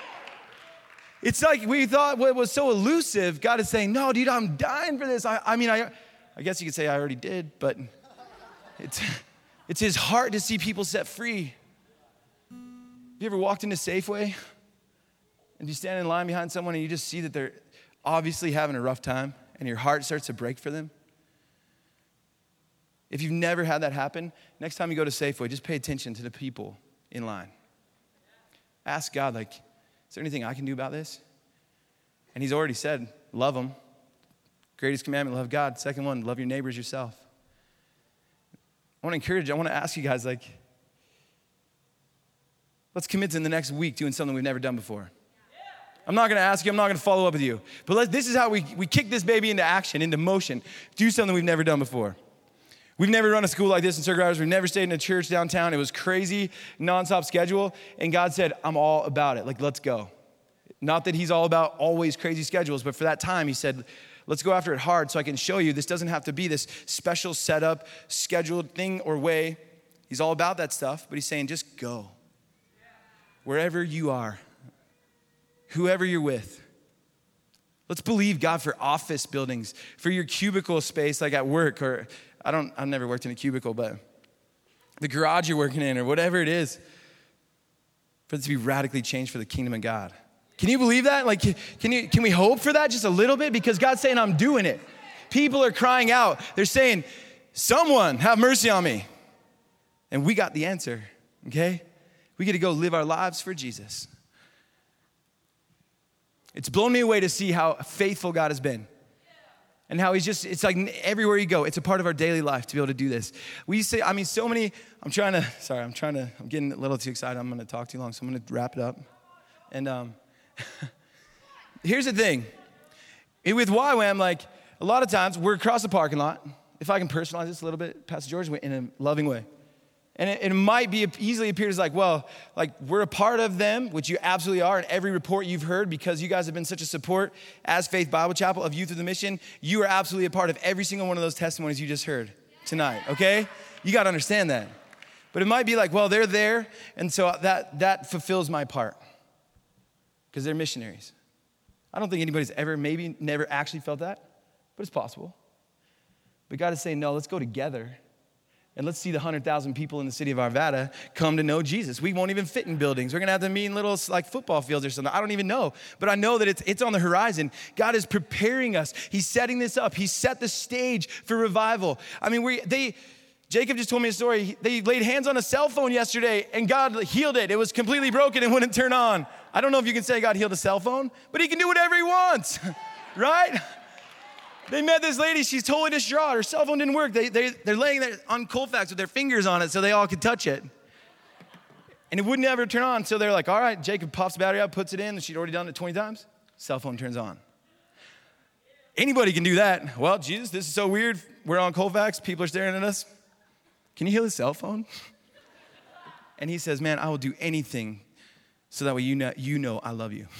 It's like we thought what was so elusive, God is saying, no, dude, I'm dying for this. I, I mean, I, I guess you could say I already did, but it's, it's his heart to see people set free. Have you ever walked into Safeway and you stand in line behind someone and you just see that they're obviously having a rough time and your heart starts to break for them? If you've never had that happen, next time you go to Safeway, just pay attention to the people in line. Ask God, like, is there anything I can do about this? And he's already said, love them. Greatest commandment, love God. Second one, love your neighbors yourself. I want to encourage you, I want to ask you guys, like, let's commit to in the next week doing something we've never done before. I'm not going to ask you, I'm not going to follow up with you. But let, this is how we, we kick this baby into action, into motion. Do something we've never done before. We've never run a school like this in Circle Riders. We've never stayed in a church downtown. It was crazy, nonstop schedule. And God said, I'm all about it. Like, let's go. Not that he's all about always crazy schedules, but for that time, he said, let's go after it hard so I can show you this doesn't have to be this special setup, scheduled thing or way. He's all about that stuff, but he's saying, just go. Wherever you are, whoever you're with. Let's believe God for office buildings, for your cubicle space like at work, or I don't, I've never worked in a cubicle, but the garage you're working in or whatever it is, for it to be radically changed for the kingdom of God. Can you believe that? Like, can you, can we hope for that just a little bit? Because God's saying, I'm doing it. People are crying out. They're saying, someone have mercy on me. And we got the answer, okay? We get to go live our lives for Jesus. It's blown me away to see how faithful God has been. And how he's just, it's like everywhere you go, it's a part of our daily life to be able to do this. We say, I mean, so many, I'm trying to, sorry, I'm trying to, I'm getting a little too excited. I'm going to talk too long, so I'm going to wrap it up. And um, here's the thing. With Y WAM, like, a lot of times we're across the parking lot. If I can personalize this a little bit, Pastor George, in a loving way. And it, it might be easily appear as like, well, like we're a part of them, which you absolutely are. And every report you've heard, because you guys have been such a support as Faith Bible Chapel of Youth with a Mission, you are absolutely a part of every single one of those testimonies you just heard tonight, okay? You got to understand that. But it might be like, well, they're there, and so that, that fulfills my part because they're missionaries. I don't think anybody's ever, maybe never actually felt that, but it's possible. But God is saying, no, let's go together. And let's see the one hundred thousand people in the city of Arvada come to know Jesus. We won't even fit in buildings. We're going to have to meet in little like football fields or something. I don't even know. But I know that it's, it's on the horizon. God is preparing us. He's setting this up. He set the stage for revival. I mean, we they Jacob just told me a story. They laid hands on a cell phone yesterday, and God healed it. It was completely broken and wouldn't turn on. I don't know if you can say God healed a cell phone, but he can do whatever he wants, right? They met this lady. She's totally distraught. Her cell phone didn't work. They, they, they're laying there on Colfax with their fingers on it so they all could touch it. And it wouldn't ever turn on. So they're like, all right, Jacob pops the battery out, puts it in, and she'd already done it twenty times. Cell phone turns on. Anybody can do that. Well, Jesus, this is so weird. We're on Colfax. People are staring at us. Can you heal his cell phone? And he says, man, I will do anything so that way you know, you know I love you.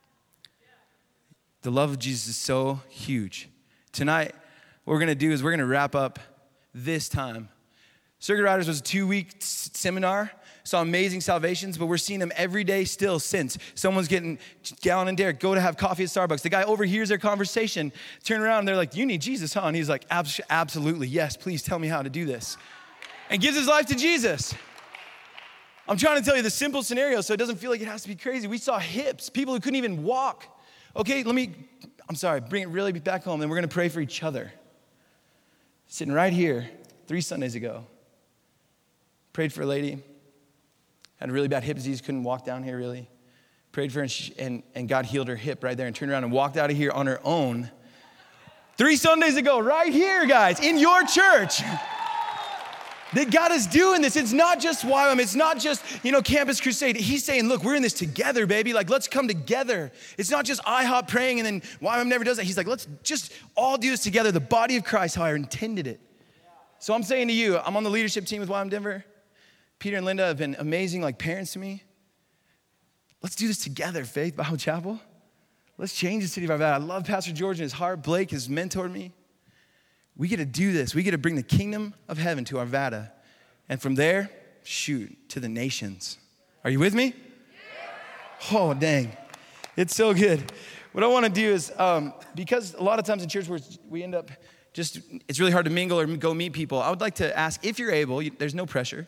The love of Jesus is so huge. Tonight, what we're going to do is we're going to wrap up this time. Circuit Riders was a two-week s- seminar. Saw amazing salvations, but we're seeing them every day still since. Someone's getting, Gallon and Derek go to have coffee at Starbucks. The guy overhears their conversation, turn around, and they're like, you need Jesus, huh? And he's like, Abs- absolutely, yes, please tell me how to do this. And gives his life to Jesus. I'm trying to tell you the simple scenario so it doesn't feel like it has to be crazy. We saw hips, people who couldn't even walk. Okay, let me, I'm sorry, bring it really back home, and we're going to pray for each other. Sitting right here, three Sundays ago, prayed for a lady, had a really bad hip disease, couldn't walk down here really. Prayed for her, and, she, and, and God healed her hip right there and turned around and walked out of here on her own. Three Sundays ago, right here, guys, in your church. That God is doing this. It's not just Y W A M. It's not just, you know, Campus Crusade. He's saying, look, we're in this together, baby. Like, let's come together. It's not just I HOP praying and then Y W A M never does that. He's like, let's just all do this together. The body of Christ, how I intended it. So I'm saying to you, I'm on the leadership team with Y W A M Denver. Peter and Linda have been amazing, like parents to me. Let's do this together, Faith Bible Chapel. Let's change the city of Arvada. I love Pastor George and his heart. Blake has mentored me. We get to do this. We get to bring the kingdom of heaven to Arvada. And from there, shoot, to the nations. Are you with me? Oh, dang. It's so good. What I want to do is, um, because a lot of times in church we end up just, it's really hard to mingle or go meet people. I would like to ask, if you're able, you, there's no pressure,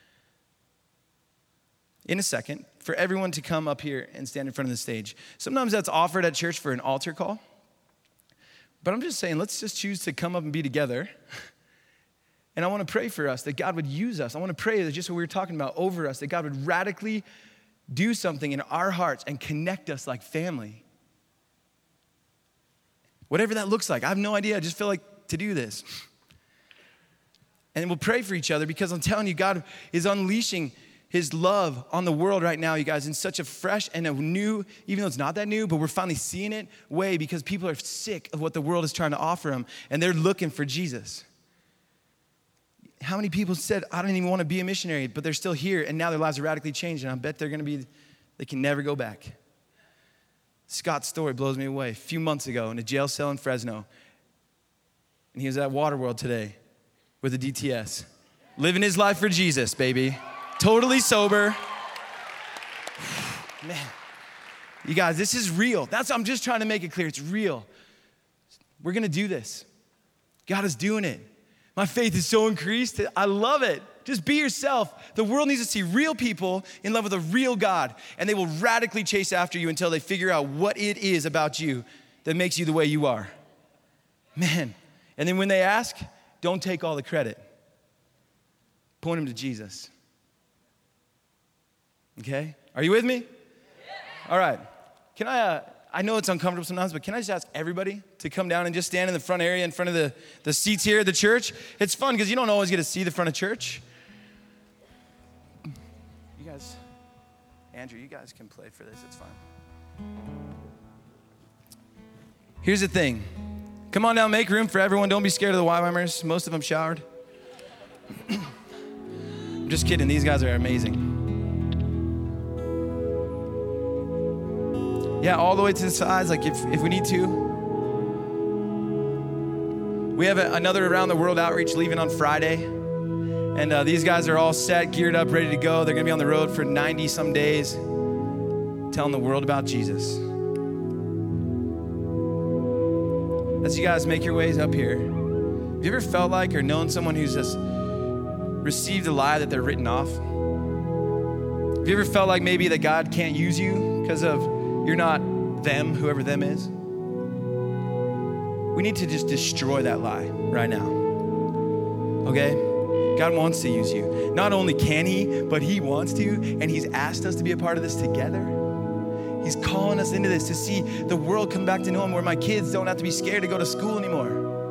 in a second, for everyone to come up here and stand in front of the stage. Sometimes that's offered at church for an altar call. But I'm just saying, let's just choose to come up and be together. And I want to pray for us, that God would use us. I want to pray that just what we were talking about over us, that God would radically do something in our hearts and connect us like family. Whatever that looks like. I have no idea. I just feel like to do this. And we'll pray for each other because I'm telling you, God is unleashing his love on the world right now, you guys, in such a fresh and a new, even though it's not that new, but we're finally seeing it, way because people are sick of what the world is trying to offer them, and they're looking for Jesus. How many people said, I don't even want to be a missionary, but they're still here, and now their lives are radically changed, and I bet they're going to be, they can never go back. Scott's story blows me away. A few months ago in a jail cell in Fresno, and he was at Waterworld today with a D T S, living his life for Jesus, baby. Totally sober. Man, you guys, this is real. That's, I'm just trying to make it clear. It's real. We're going to do this. God is doing it. My faith is so increased. I love it. Just be yourself. The world needs to see real people in love with a real God, and they will radically chase after you until they figure out what it is about you that makes you the way you are. Man. And then when they ask, don't take all the credit. Point them to Jesus. Okay? Are you with me? All right. Can I, uh, I know it's uncomfortable sometimes, but can I just ask everybody to come down and just stand in the front area in front of the, the seats here at the church? It's fun because you don't always get to see the front of church. You guys, Andrew, you guys can play for this. It's fine. Here's the thing. Come on down, make room for everyone. Don't be scared of the Y WAMers. Most of them showered. I'm just kidding. These guys are amazing. Yeah, all the way to the sides, like if, if we need to. We have a, another Around the World outreach leaving on Friday. And uh, these guys are all set, geared up, ready to go. They're going to be on the road for ninety some days, telling the world about Jesus. As you guys make your ways up here, have you ever felt like or known someone who's just received a lie that they're written off? Have you ever felt like maybe that God can't use you because of you're not them, whoever them is? We need to just destroy that lie right now, okay? God wants to use you. Not only can he, but he wants to, and he's asked us to be a part of this together. He's calling us into this to see the world come back to know him, where my kids don't have to be scared to go to school anymore.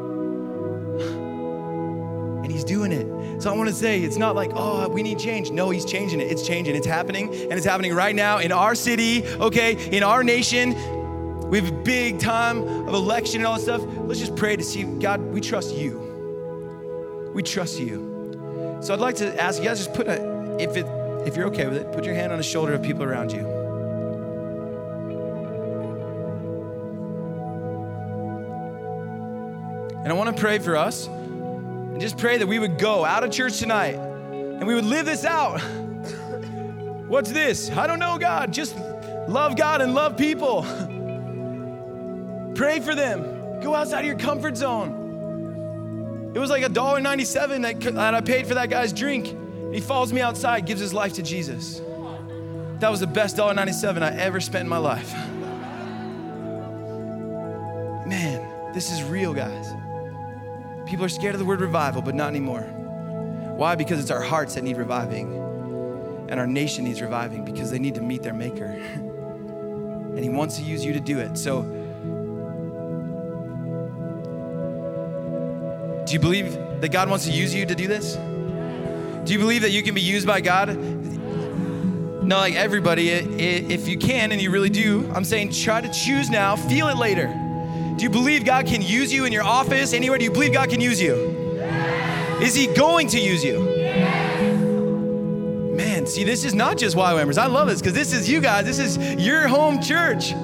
And he's doing it. So I want to say, it's not like, oh, we need change. No, he's changing it. It's changing. It's happening, and it's happening right now in our city, okay, in our nation. We have a big time of election and all that stuff. Let's just pray to see, God, we trust you. We trust you. So I'd like to ask you guys, just put a, if it, if you're okay with it, put your hand on the shoulder of people around you. And I want to pray for us, and just pray that we would go out of church tonight, and we would live this out. What's this? I don't know, God. Just love God and love people. Pray for them. Go outside of your comfort zone. It was like a dollar ninety-seven that, that I paid for that guy's drink. He follows me outside, gives his life to Jesus. That was the best one dollar ninety-seven I ever spent in my life. Man, this is real, guys. People are scared of the word revival, but not anymore. Why? Because it's our hearts that need reviving. And our nation needs reviving because they need to meet their maker. And he wants to use you to do it. So, do you believe that God wants to use you to do this? Do you believe that you can be used by God? No, like everybody, if you can and you really do, I'm saying try to choose now, feel it later. Do you believe God can use you in your office, anywhere? Do you believe God can use you? Yes. Is he going to use you? Yes. Man, see, this is not just Y WAMers. I love this because this is you guys. This is your home church.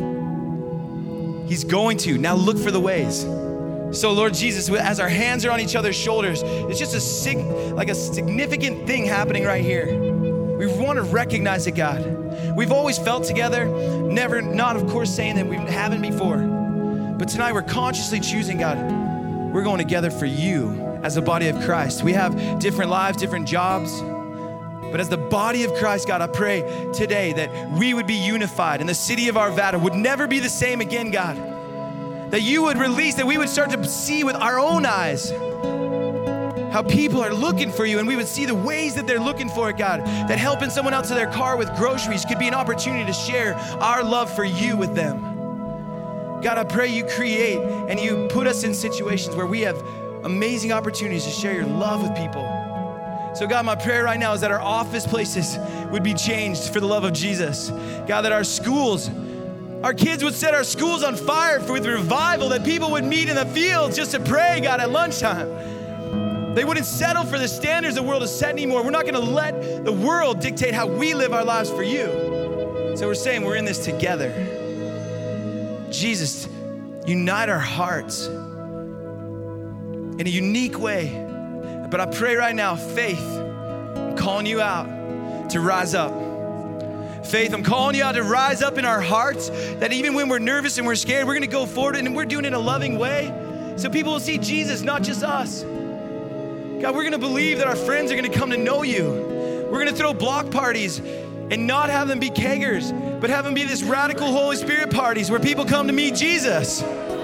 He's going to. Now look for the ways. So Lord Jesus, as our hands are on each other's shoulders, it's just a sig- like a significant thing happening right here. We want to recognize it, God. We've always felt together, never, not of course saying that we haven't before. But tonight we're consciously choosing, God, we're going together for you as a body of Christ. We have different lives, different jobs. But as the body of Christ, God, I pray today that we would be unified and the city of Arvada would never be the same again, God. That you would release, that we would start to see with our own eyes how people are looking for you, and we would see the ways that they're looking for it, God. That helping someone out to their car with groceries could be an opportunity to share our love for you with them. God, I pray you create and you put us in situations where we have amazing opportunities to share your love with people. So God, my prayer right now is that our office places would be changed for the love of Jesus. God, that our schools, our kids would set our schools on fire for, with revival, that people would meet in the fields just to pray, God, at lunchtime. They wouldn't settle for the standards the world has set anymore. We're not gonna let the world dictate how we live our lives for you. So we're saying we're in this together. Jesus, unite our hearts in a unique way. But I pray right now, Faith, I'm calling you out to rise up. Faith, I'm calling you out to rise up in our hearts, that even when we're nervous and we're scared, we're gonna go forward and we're doing it in a loving way so people will see Jesus, not just us. God, we're gonna believe that our friends are gonna come to know you. We're gonna throw block parties and not have them be keggers, but have them be this radical Holy Spirit parties where people come to meet Jesus.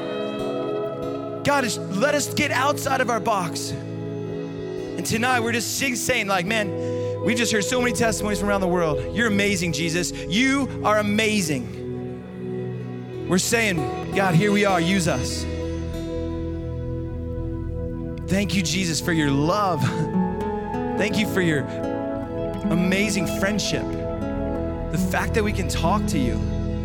God, let us get outside of our box. And tonight we're just sing, saying like, man, we just heard so many testimonies from around the world. You're amazing, Jesus. You are amazing. We're saying, God, here we are, use us. Thank you, Jesus, for your love. Thank you for your amazing friendship. The fact that we can talk to you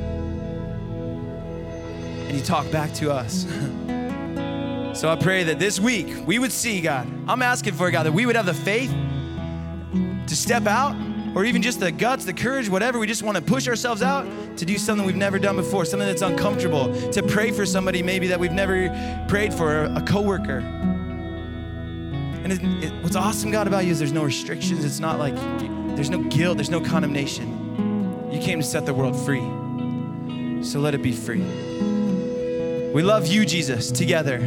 and you talk back to us. So I pray that this week we would see, God, I'm asking for, God, that we would have the faith to step out, or even just the guts, the courage, whatever. We just want to push ourselves out to do something we've never done before, something that's uncomfortable, to pray for somebody maybe that we've never prayed for, a coworker. And it, it, what's awesome, God, about you is there's no restrictions. It's not like, there's no guilt, there's no condemnation. You came to set the world free. So let it be free. We love you, Jesus, together.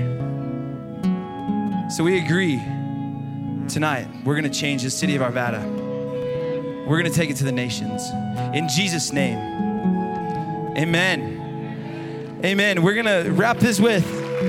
So we agree tonight, we're gonna change the city of Arvada. We're gonna take it to the nations. In Jesus' name, amen. Amen. We're gonna wrap this with,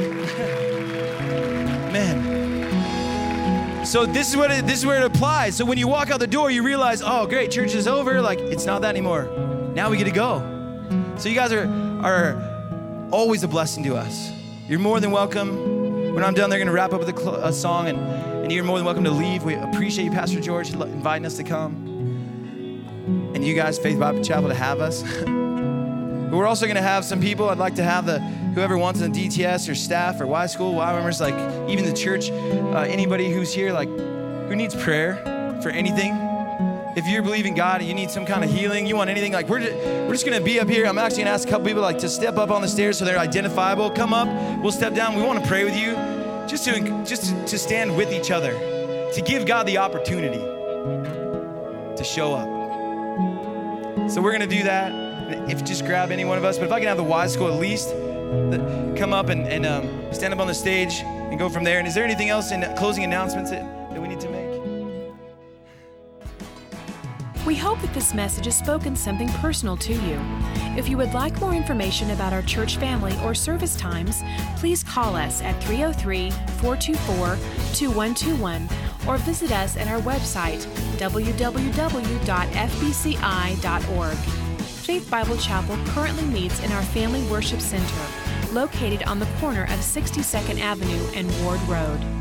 man. So this is what it, this is where it applies. So when you walk out the door, you realize, oh, great, church is over. Like, it's not that anymore. Now we get to go. So you guys are, are always a blessing to us. You're more than welcome. When I'm done, they're gonna wrap up with a, cl- a song, and, and you're more than welcome to leave. We appreciate you, Pastor George, inviting us to come. And you guys, Faith Bible Chapel, to have us. But we're also gonna have some people. I'd like to have the whoever wants in the D T S or staff or Y School, Y members, like even the church, uh, anybody who's here, like who needs prayer for anything. If you're believing God and you need some kind of healing, you want anything, like we're just, we're just gonna be up here. I'm actually gonna ask a couple people like to step up on the stairs so they're identifiable. Come up, we'll step down. We wanna pray with you, just to just to stand with each other, to give God the opportunity to show up. So we're gonna do that. If you just grab any one of us, but if I can have the Y School at least come up and, and um, stand up on the stage and go from there. And is there anything else in closing announcements that, that we need to make? We hope that this message has spoken something personal to you. If you would like more information about our church family or service times, please call us at three oh three, four two four, two one two one or visit us at our website, w w w dot f b c i dot org. Faith Bible Chapel currently meets in our Family Worship Center, located on the corner of sixty-second Avenue and Ward Road.